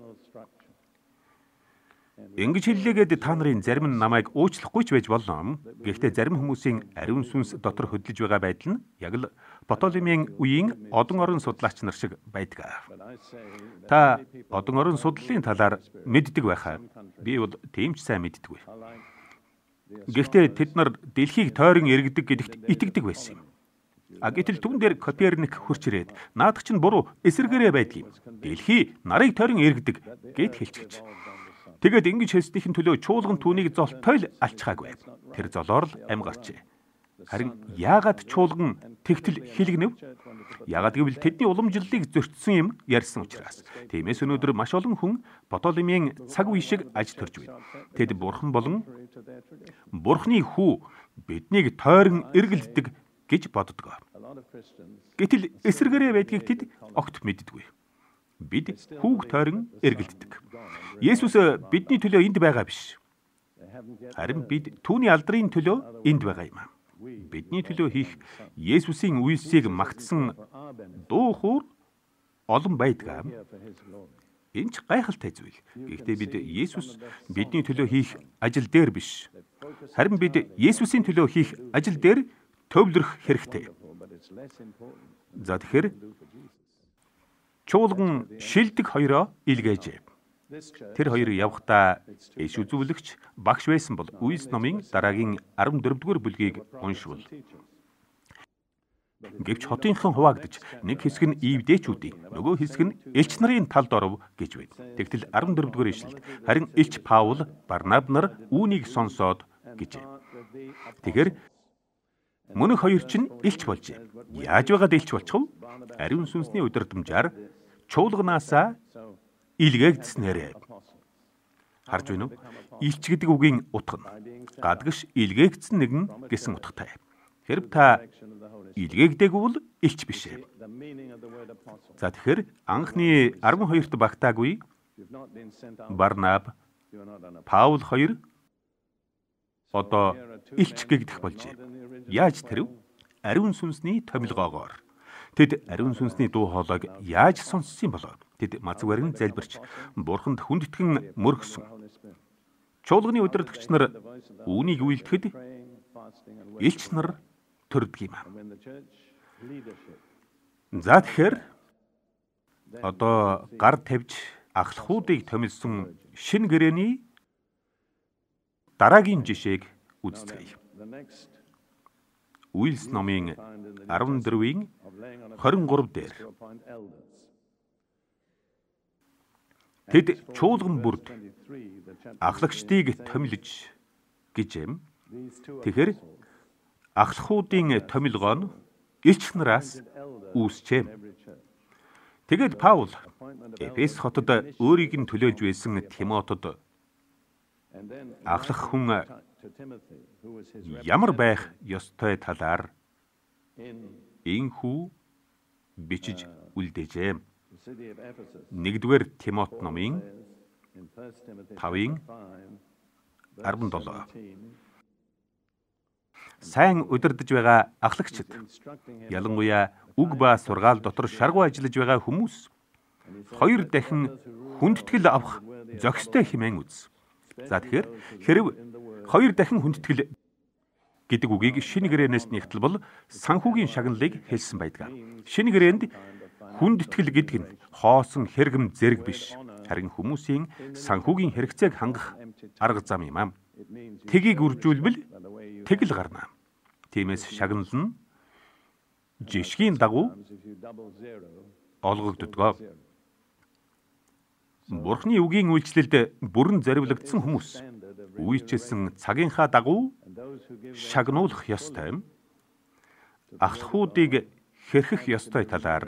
Ингэж хэллээгээд та нарын зарим нь намайг уучлахгүй ч байж болно. Гэхдээ зарим хүмүүсийн ариун сүнс дотор хөдлөж байгаа байдал нь яг л Птолемийн үеийн одон орон судлаач нар шиг байдаг. Та одон орон судлалын талаар мэддэг байхаа. Би бол тийм ч сайн мэддэггүй. Гэхдээ тэд нар дэлхийг тойрон эргэдэг гэдэгт итгэдэг байсан юм. А гэтэл түн дээр Коперник хурч ирээд наадах чинь буруу эсэргээрээ байдаг юм. Дэлхий нарыг тойрон эргэдэг гэд хэлчихэж. Тэгээд ингэж хэлснийхэн төлөө чуулган түүнийг золтой л алчхаагүй. Тэр золоор л ам гарчээ. Харин яагаад чуулган тэгтэл хилэгнэв? Яагаад гэвэл тэдний уламжлалыг зөрчсөн юм ярьсан учраас. Тиймээс өнөөдөр маш олон хүн Птолемийн цаг үе шиг аж төрж байна. Тэд бурхан болон бурхны хүү биднийг тойрон эргэлддэг гэж боддог. Гэтэл эсэргээрээ байдгийг тэд огт мэддэггүй. Бид хүүг тойрон эргэлддэг. Есүс бидний төлөө энд байгаа биш. Харин бид түүний алдрын төлөө энд байгаа юм. Бидний төлөө хийх Есүсийн үйлсийг магтсан дуу хуур олон байдаг. Энэ ч гайхалтай зүйл. Гэхдээ бид Есүс бидний төлөө хийх ажил дээр биш. Харин бид Есүсийн төлөө хийх ажил дээр төвлөрөх хэрэгтэй. За тэгэхээр чуулган шилдэг хоёроо илгээжээ. Тэр хоёр явхдаа иш үзүүлэгч багш байсан бол Үйлс номын дараагийн арван дөрөвдүгээр бүлгийг уншвал гэвч хотынхон хуваагдж нэг хэсэг нь Ивдээчүүдийн, нөгөө хэсэг нь элч нарын талд оров гэж байна. Тэгтэл арван дөрөвдүгээр ишлэлд харин элч Паул, Барнаб нар үүнийг сонсоод гэжээ. Тэгэхээр мөн хоёр чинь элч болжээ. Яаж байгаад элч болчихов? Ариун сүнсний удирдамжаар чуулганаасаа илгээгдснээрээ. Харж байна уу? Илч гэдэг үгийн утга нь гадагш илгээгдсэн нэгэн гэсэн утгатай. Хэрв та илгээгдээгүй бол элч биш ээ. За тэгэхээр анхны арван хоёрт багтаагүй Барнаб, Паул хоёр одоо элч гэгдэх болжээ. Яаж тэрв? Ариун сүнсний томилгоогоор. Тэд ариун сүнсний дуу хоолойг яаж сонссон болоо? Тэд мазгварын залбирч бурханд хүндэтгэн мөргсөн. Чуулганы удирдагч нар үүнийг үйлдэхэд элч нар төрдөг юм аа. За тэгэхээр одоо гар тавьж ахлахуудыг томилсон шинэ гэрээний дараагийн жишээг үздэцгээе. Үйлс номын арван дөрвийн хорин гурав дээр тэд чуулган бүрд ахлагчдыг томилж гэжэм. Тэгэхээр ахлахуудын томилгоо нь элч нараас үүсчээ. Тэгээд Паул Эфес хотод өөрийг нь төлөөлж байсан Тимотед ахлах хүн ямар байх ёстой талаар энхүү бичиж үлдээжээ. Нэгдүгээр Тимот номын тавын арван долоо. Сайн удирдах байгаа ахлагчид, ялангуяа үг ба сургаал дотор шаргуу ажиллаж байгаа хүмүүс хоёр дахин хүндэтгэл авах зохистой хэмээн үз. За тэгэхээр хэрв хоёр дахин хүндэтгэл гэдэг үгийг шинэ гэрээнээс нэгтэл бол санхүүгийн шагналыг хэлсэн байдаг. Шинэ гэрээнд хүндэтгэл гэдэг нь хоосон хэрэгэм зэрэг биш, харин хүмүүсийн санхүүгийн хэрэгцээг хангах арга зам юм аа. Тгийг үржүүлбэл тэгэл гарна. Тиймээс шагнал нь жишгийн дагуу олгогддог. Бурхны үгийн үйлчлэлд бүрэн зориулагдсан хүмүүс үйлчилсэн цагийнхаа дагуу шагнуулах ёстой. Ахлахуудыг хэрхэх ёстой талаар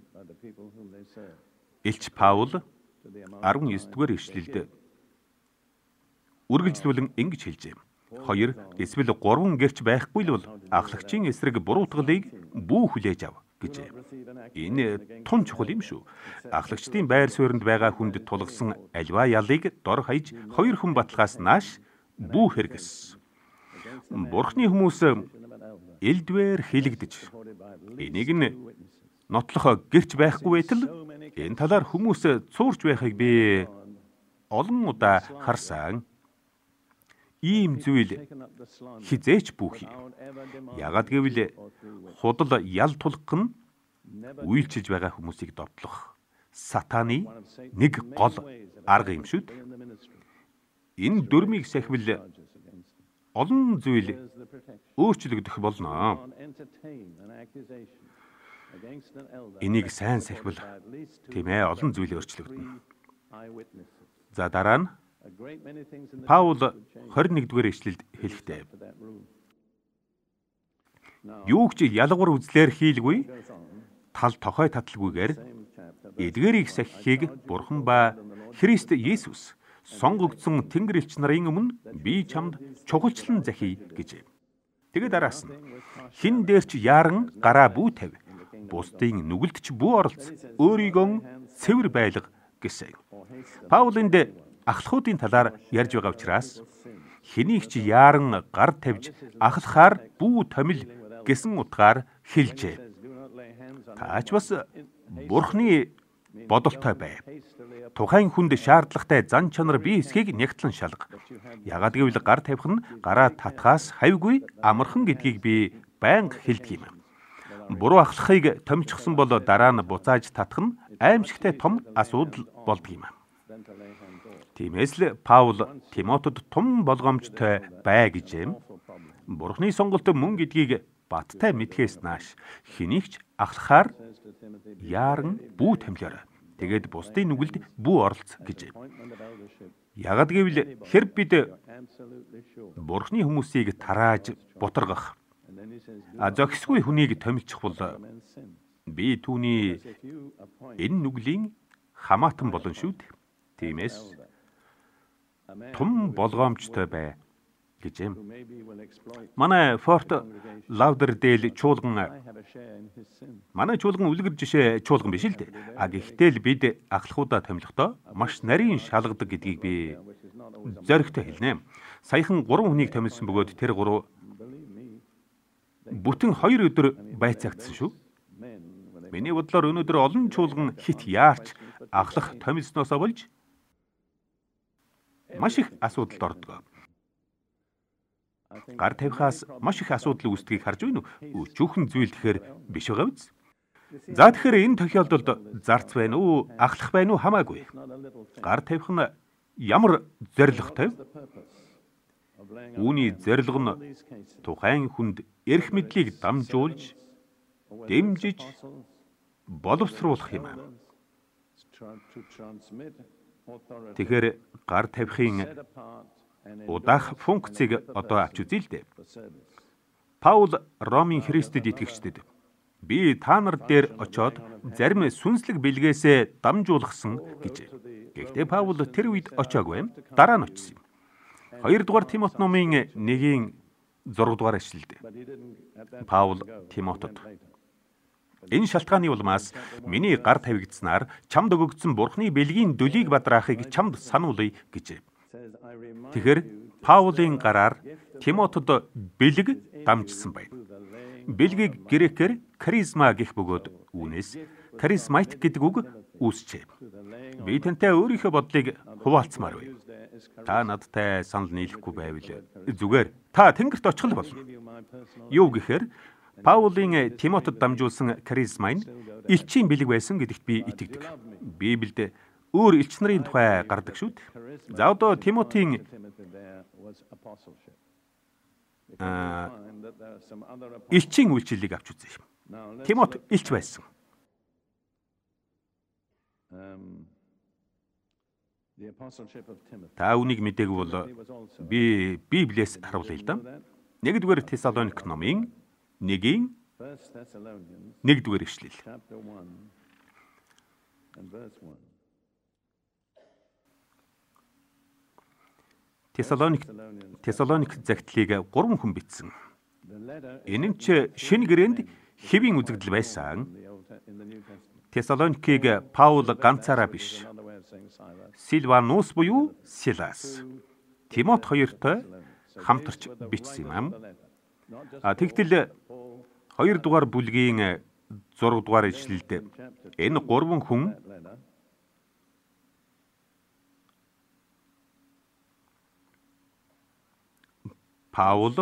элч Паул арван есдүгээр ишлэлд үргэлжлүүлэн ингэж хэлжээ. Хоёр эсвэл гурван гэрч байхгүй л бол ахлагчийн эсрэг буруутгалыг бүү хүлээж ав гэжээ. Энэ тун чухал юм шүү. Ахлагчдын байр суурьнд байгаа хүнд тулгсан альва ялыг дор хаяж хоёр хүн баталгаас нааш бүү хэрэгс. Бурхны хүмүүс элдвэр хилэгдэж энийг нь нотлох гэрч байхгүй байтал энэ талаар хүмүүс цуурч байхыг би олон удаа харсан. Ийм зүйл хизээч бүүхий. Яагад гэвэл худал ял тулах нь үйлчилж байгаа хүмүүсийг довтлох сатаны нэг гол арга юм шүү. Энэ дүрмийг сахивал олон зүйл өөрчлөгдөх болно. Энийг сайн сахивал тийм ээ олон зүйл өөрчлөгдөнө. За дараа нь Паул хорин нэгдүгээр ишлэлд хэлэхдээ юу ч ялгуур үзлээр хийлгүй тал тохой таталгүйгээр эдгээрийг сахихыг Бурхан ба Христ Есүс сонгогдсон Тэнгэр элч нарын өмнө би чамд чухалчлан захий гэжээ. Тэгээд араас нь хин дээр ч яаран гараа бүү тавь, бусдын нүгэлд ч бүү оролц, өөрийгөө цэвэр байлга гэсэн. Паул энд ахлахуудын талаар ярьж байгаа учраас хэнийг ч яаран гар тавьж ахлахаар бүү томил гэсэн утгаар хэлжээ. Таач бас Бурхны бодолтой бай. тухайн хүнд шаардлагатай зан чанар бие эсхийг нягтлан шалга. Ягаад гэвэл гар тавих нь гараа татхаас хавьгүй амархан гэдгийг би байнга хэлдэг юм. Буруу ахлахыг томьчихсон бол дараа нь буцааж татах нь аимшигтай том асуудал болдог юм. Тиймээс л Паул Тимотед том болгоомжтой бай гэжээ. Бурхны сонголт мөн гэдгийг баттай мэдхээс нааш хэнийг ч ахлахаар яаран бүү тамлиорой. Тэгээд бусдын нүгэлд бүү оролц гэжээ. Ягд гэвэл хэр бид Бурхны хүмүүсийг тарааж бутаргах, зохисгүй хүнийг томилчих бол би түүний энэ нүглийн хамаатан болон шүү дээ. Тиймээс том болгоомжтой бай гэжээ. Манай Форт Лаудердейл чуулган манай чуулган үлгэр жишээ чуулган биш л дээ. А гэхдээ л бид ахлахуудаа томилохдоо маш нарийн шалгадаг гэдгийг би зоригтой хэлнэ. Саяхан гурван хүнийг томилсон бөгөөд тэр гурав бүтэн хоёр өдөр байцаагдсан шүү. Миний бодлоор өнөөдөр олон чуулган хит яарч ахлах томилсноосоо болж маш их асуудалд ордог. Гар тавихаас маш их асуудал үүсдгийг харж байна уу? Өчүүхэн зүйл тэгэхээр биш байгаа биз? За тэгэхээр энэ тохиолдолд зарц байна уу, ахлах байна уу хамаагүй. Гар тавих нь ямар зорилготой? Үүний зорилго нь тухайн хүнд эрх мэдлийг дамжуулж, дэмжиж, боловсруулах юм. Тэгэхээр гар тавихын удаах функцийг одоо авч үзье л дээ. Паул Ромын Христэд итгэгчдэд би та нар дээр очоод зарим сүнслэг бэлгээсээ дамжуулгасан гэж. Гэхдээ Паул тэр үед очоогүй, дараа нь очсон юм. Хоёрдугаар Тимот номын нэгийн зургадугаар ишлэлд Паул Тимотед энэ шалтгааны улмаас миний гар тавигдсанаар чамд өгөгдсөн Бурхны бэлгийн дөлийг бадраахыг чамд сануулъя гэж. Тэгэхээр Паулын гараар Тимотед бэлэг дамжсан байна. Бэлгийг грекээр каризма гэх бөгөөд үүнээс каризмайт гэдэг үг үүсчээ. Би тантай өөрийнхөө бодлыг хуваалцмаар байна. Та надтай санал нийлэхгүй байвал зүгээр та тэнгэрт очих л болно. Юу гэхээр Паулын Тимотед дамжуулсан каризма нь элчийн бэлэг байсан гэдэгт би итгэдэг. Библиэд өөр элч нарын тухай гардаг шүү дээ. За одоо Тимотийн элчийн үйлчлэлийг авч үзье. Тимот элч байсан. Та үнийг мэдээгүй бол би Библиэс харуулъя л да. Нэгдүгээр Тесалоник номын нэгийн нэгдүгээр ишлэл. Тесалоник Тесалоник загтлыг гурван хүн бичсэн. Энэ нь ч шинэ гэрээнд хэвийн үзэгдэл байсан. Тесалоникийг Паул ганцаараа биш, Силванус буюу Силас, Тимот хоёртой хамтарч бичсэн юм. А тэгтэл хоёр дугаар бүлгийн зураг дугаар ишлэлд энэ гурван хүн Паул,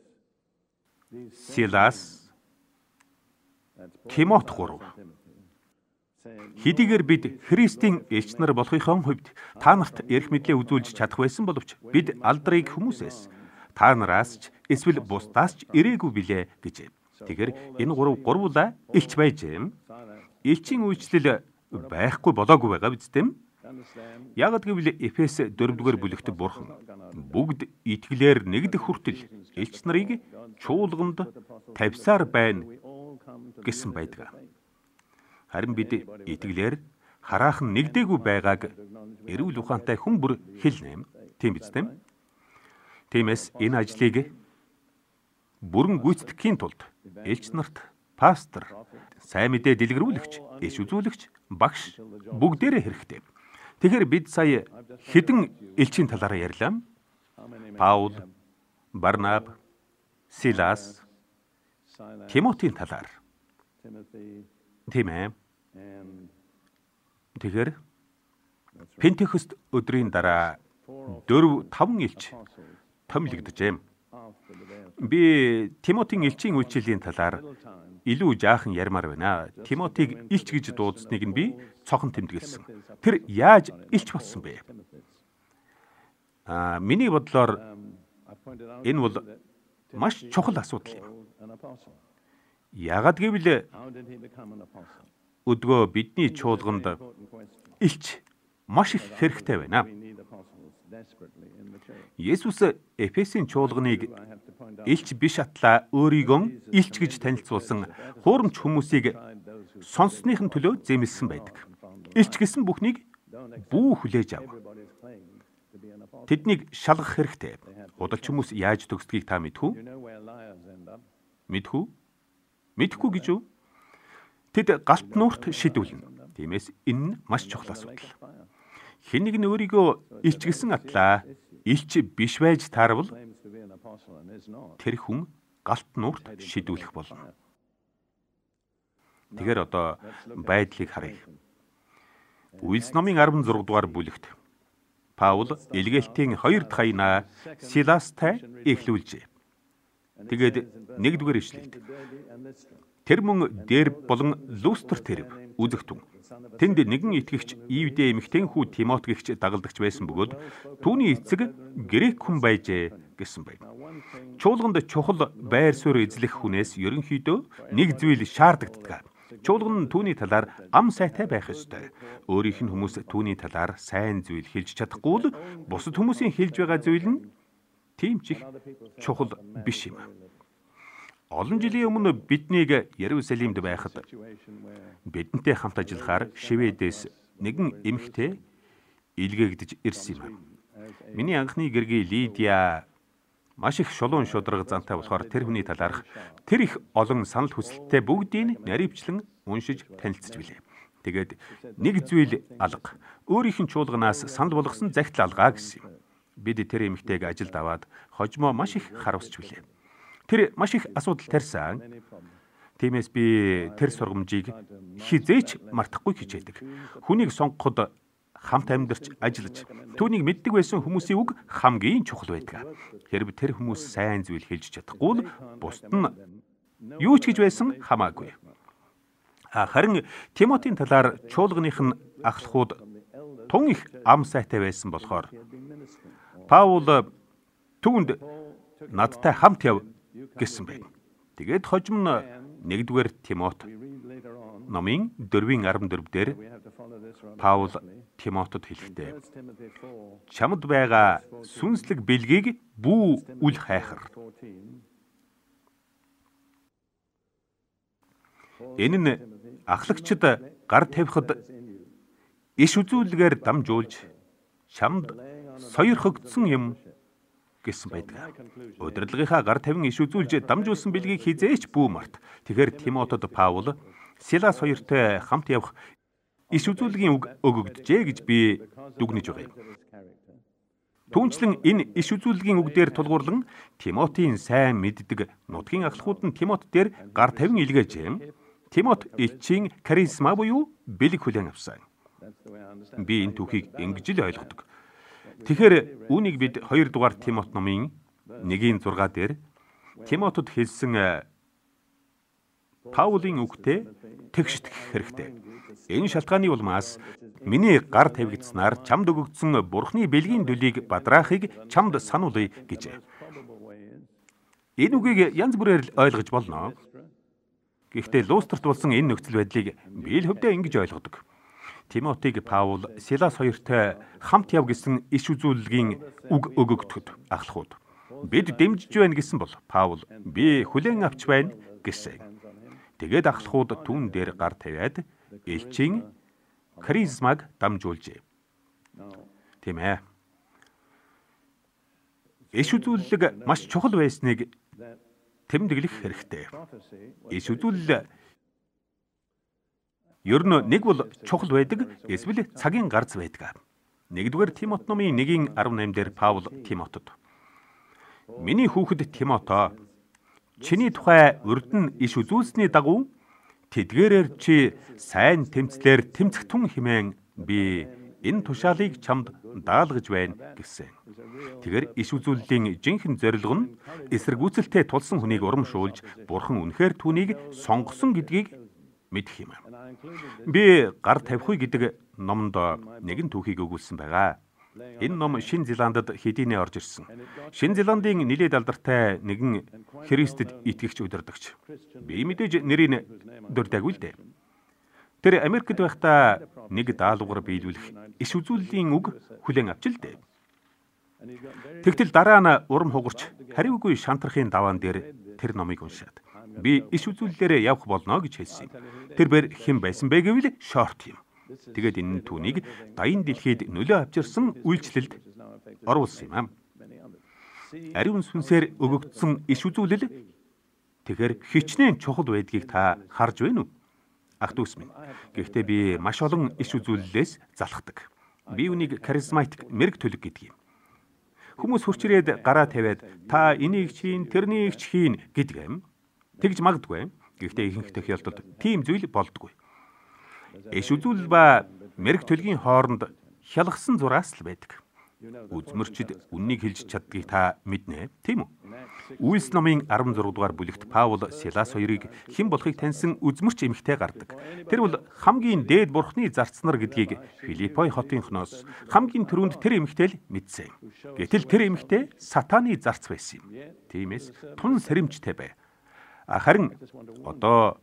Силас, Тимот гурав. Хэдийгээр бид Христийн элч нар болохын хувьд та нарт эрх мэдлээ үзүүлж чадах байсан боловч бид алдрыг хүмүүсээс, та нараас ч эсвэл бусдаас ч ирээгүй билээ гэж. Тэгэхээр энэ гурав гурвуулаа элч байжээ. Элчийн үйлчлэл байхгүй болоогүй байгаа биз дээ. Ягд гэвэл Эфес дөрөвдүгээр бүлэгт Бурхан бүгд итгэлээр нэгдэх хүртэл элч нарыг чуулганд тавьсаар байна гэсэн байдаг. Харин бид итгэлээр хараахан нэгдээгүй байгааг эрүүл ухаантай хүн бүр хэлнэ. Тийм биз дээ. Тиймээс энэ ажлыг бүрэн гүйцэтгэхийн тулд элч нарт пастор, сайн мэдээ дэлгэрүүлэгч, иш үзүүлэгч, багш бүгдээрээ хэрэгтэй. Тэгэхээр бид сая хэдэн элчийн талаараа ярьлаа. Паул, Барнаб, Силас, Тимотийн талаар. Тийм ээ. Тэгэхээр Пентекост өдрийн дараа дөрв таван элч томилогджээ. Би Тимотийн элчийн үйлчлэлийн талаар илүү жаахан ярмаар байна. Тимотиг элч гэж дуудсныг нь би цохон тэмдэглэсэн. Тэр яаж элч болсон бэ? Аа, миний бодлоор энэ бол маш чухал асуудал юм. Яагад гэвэл өдгөө бидний чуулганд элч маш их хэрэгтэй байна. Есүс Эфесийн чуулганыг элч биш атлаа өөрийгөө элч гэж танилцуулсан хуурамч хүмүүсийг сонссныхын төлөө зэмлсэн байдаг. Элч гэсэн бүхнийг бүү хүлээж ав. Тэднийг шалгах хэрэгтэй. Удалч хүмүүс яаж төгсдгийг та мэдэх үү? Мэдэх үү? Мэдэхгүй гэж үү? Тэд галт нуурт шидүүлнэ. Тиймээс энэ нь маш чухал асуудал. Хэн нэг нь өөрийгөө элч гэсэн атлаа элч биш байж таарвал тэр хүн галт нуурт шидүүлэх болно. Тэгэхээр одоо байдлыг харъя. Үйлс номын арван зураг дугаар бүлэгт Паул илгээлтийн хоёр дахь хаянаа Силастай эхлүүлжээ. Тэгээд нэгдүгээр ишлэлд тэр мөн дээр болон Люстр тэрв үзэгтэн. Тэнд нэгэн итгэгч Ивдэ эмэгтэй хүү Тимот гэгч дагалдагч байсан бөгөөд түүний эцэг грек хүн байжээ гэсэн байна. Чуулганд чухал байр суурь эзлэх хүнээс ерөнхийдөө нэг зүйл шаарддаг. Чуулган нь түүний талаар ам сайтай байх ёстой. Өөрийнх нь хүмүүс түүний талаар сайн зүйл хэлж чадахгүй л бусад хүмүүсийн хэлж байгаа зүйл нь тийм ч их чухал биш юм. Олон жилийн өмнө биднийг Ярусалимд байхад бидэнтэй хамт ажиллахаар Шведээс нэгэн эмэгтэй илгээгдэж ирсэн юм. Миний анхны гэргий Лидия маш их шулуун шударга зантай болохоор тэр хүний талаарх тэр их олон санал хүсэлттэй бүгдийг наривчлан уншиж танилцж билээ. Тэгээд нэг зүйл алга. Өөрийнх нь чуулганаас санал болгосон захидал алгаа гэсэн юм. Бид тэр эмэгтэйг ажилд аваад хожимо маш их харуулж билээ. Тэр маш их асуудал тарьсан. Тиймээс би тэр сургамжийг хизээч мартахгүй хичээдэг. Хүнийг сонгоход хамт амьдарч ажиллаж түүнийг мэддэг байсан хүмүүсийн үг хамгийн чухал байдаг. Хэрв тэр хүмүүс сайн зүйл хэлж чадахгүй л бусд нь юу ч гэж байсан хамаагүй. Харин Тимотийн талаар чуулганых нь ахлахууд тун их ам сайтай байсан болохоор Паул түүнд надтай хамт яв гэсэн байна. Тэгээд хожим нь нэгдүгээр Тимот номын дөрвийн арван дөрв дээр Паул Тимотод хэлэхдээ чамд байгаа сүнслэг бэлгийг бүү үл хайхар. Энэ нь ахлагчид гар тавихад иш үзүүлгээр дамжуулж чамд сойрхогдсон юм гэсэн байдаг. Удирдлагынхаа гар тавин иш үзүүлж дамжуулсан бэлгийг хизээч бүү март. Тэгэхээр Тимотод Паул Силас хоёртой хамт явах иш үзүүлгийн үг өгөгдөжээ гэж би дүгнэж байгаа юм. Түүнчлэн энэ иш үзүүлгийн үг дээр тулгуурлан Тимотийн сайн мэддэг нутгийн ахлахууд нь Тимот дээр гар тавин илгээжээ. Тимот элчийн каризма буюу бэлэг хүлээн авсан. Би энэ түүхийг ингэж л ойлгодог. Тэгэхээр үүнийг бид хоёр дугаар Тимот номын нэгin зургаа дээр Тимотод хэлсэн Паулийн үгтэй тэгштгэх хэрэгтэй. Энэ шалтгааны улмаас миний гар тавигдсанаар чамд өгөгдсөн Бурхны бэлгийн дүлийг бадраахыг чамд сануулъя гэж. Энэ үгийг янз бүрээр ойлгож болно. Гэхдээ Люстрт болсон энэ нөхцөл байдлыг би л хөвдөө ингэж ойлгодог. Тимотиг Паул Силас хоёртой хамт яв гэсэн иш үзүүлэлгийн үг өгөгдөхөд ахлахууд бид дэмжиж байна гэсэн бол Паул би хүлээн авч байна гэсэн. Тэгээд ахлахууд түүн дээр гар тавиад элчийн каризмаг дамжуулжээ. Тийм ээ. Иш үзүүлэлэг маш чухал байсныг тэмдэглэх хэрэгтэй. Иш үзүүлэл ер нь нэг бол чухал байдаг, эсвэл цагийн гарц байдаг. Нэгдүгээр Тимот номын нэгin арван найман дээр Паул Тимотод миний хүүхэд Тимото чиний тухай урд нь иш үзүүлсний дагуу тэдгээрээр чи сайн тэмцлэр тэмцэхтун хэмээн би энэ тушаалыг чамд даалгаж байна гэсэн. Тэгэр иш үзүүллийн жинхэнэ зорилго нь эсэргүүцэлтэй тулсан хүнийг урамшуулж Бурхан үнэхээр түүнийг сонгосон гэдгийг мэдэх юм. Би гар тавих үе гэдэг номонд нэгэн түүхийг өгүүлсэн байгаа. Энэ ном Шинэ Зеландад хэдийнэ орж ирсэн. Шинэ Зеландын нэлээд алдартай нэгэн Христэд итгэгч удирдагч. Би мэдээж нэрийг дурдаагүй л дээ. Тэр Америкт байхдаа нэг даалгавар биелүүлэх иш үзүүллийн үг хүлээн авч л дээ. Тэгтэл дараа нь урам хугарч хариугүй шантрахын даваан дээр тэр номыг уншаад би иш үзүүлэлээрээ явах болно гэж хэлсэн. Тэр бэр хэн байсан бэ гэвэл шорт юм. Тэгээд энэ түүнийг дайын дэлхийд нөлөө авчирсан үйлчлэлд оруулсан юм. Ариун сүнсээр өгөгдсөн иш үзүүлэл тэгэхээр хичнээн чухал байдгийг та харж байна уу? Ах дүүс минь. Гэхдээ би маш олон иш үзүүлэлээс залхдаг. Би үнийг харизматик мэрэг төлөг гэдэг юм. Хүмүүс хурцрээд гараа тавиад та энийг хийн, тэрнийг хийн гэдэг юм. Тэгж магадгүй. Гэхдээ ихэнх тохиолдолд тийм зүйл болдгүй. Иш үзүүлэл ба мэрэг төлгийн хооронд хялгсан зураас л байдаг. Үзмөрчд үннийг хэлж чаддгийг та мэднэ, тийм үү? Үйлс номын арван зураг дугаар бүлэгт Паул Силас хоёрыг хэн болохыг таньсан үзмөрч эмэгтэй гардаг. Тэр бол хамгийн дээд бурхны зарцнаар гэдгийг Филиппой хотынхноос хамгийн түрүүнд тэр эмэгтэй л мэдсэн. Гэтэл тэр эмэгтэй сатаны зарц байсан юм. Тиймээс тун сэрэмжтэй бай. Харин одоо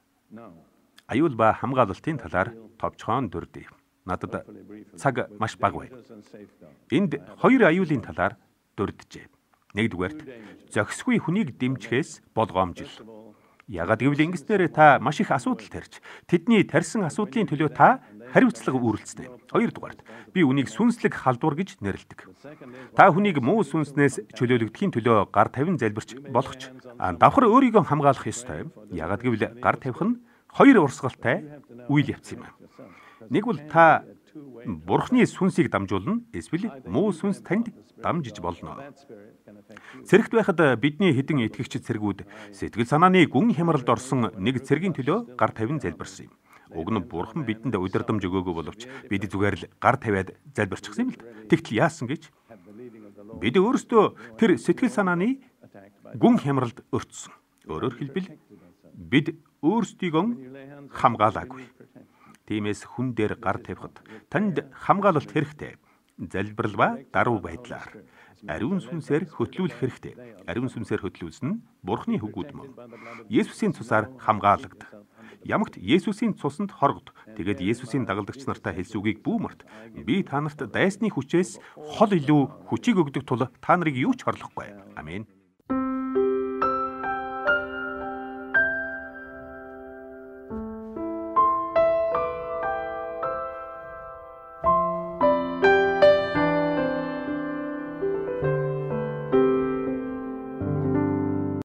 аюул ба хамгаалалтын талаар товчхон дүрдээ. Надад цаг маш бага байна. Энд хоёр аюулын талаар дүрдэжээ. Нэгдүгээрт зохисгүй хүнийг дэмжихээс болгоомжил. Ягаад гэвэл ингэснээр та маш их асуудал тарьж, тэдний тарьсан асуудлын төлөө та хариуцлага үүрэлцэнэ. Хоёрдугаарт би үнийг сүнслэг халдвар гэж нэрлэдэг. Та хүнийг муу сүнснээс чөлөөлөгдөхийн төлөө гар тавин залбирч болох ч давхар өөрийгөө хамгаалах ёстой. Ягаад гэвэл гар тавих нь хоёр урсгалтай үйл явц юм. Нэг бол та Бурхны сүнсийг дамжуулна, эсвэл муу сүнс танд дамжиж болно. Цэрэгт байхад бидний хэдэн итгэгч цэргүүд сэтгэл санааны гүн хямралд орсон нэг цэргийн төлөө гар тавин залбирсан юм. Уг нь Бурхан бидэнд удирдамж өгөөгүй боловч бид зүгээр л гар тавиад залбирчихсан юм л. Тэгтэл яасан гэж? Бид өөрсдөө тэр сэтгэл санааны гүн хямралд өртсөн. Өөрөөр хэлбэл бид өөрсдийгөө хамгаалаагүй. Тиймээс хүн дээр гар тавихад танд хамгаалалт хэрэгтэй. Залбирал ба даруй байдлаар ариун сүнсээр хөтлүүлэх хэрэгтэй. Ариун сүнсээр хөтлүүлсэн нь Бурхны хөгүүд мөн. Есүсийн цусаар хамгаалагдах. Ямагт Есүсийн цусанд хоргод. Тэгээд Есүсийн дагалдагч нартай хэлсэн үгийг бүү март. Би та нарт дайсны хүчээс хол илүү хүчийг өгдөг тул та нарыг юу ч хорлохгүй. Амен.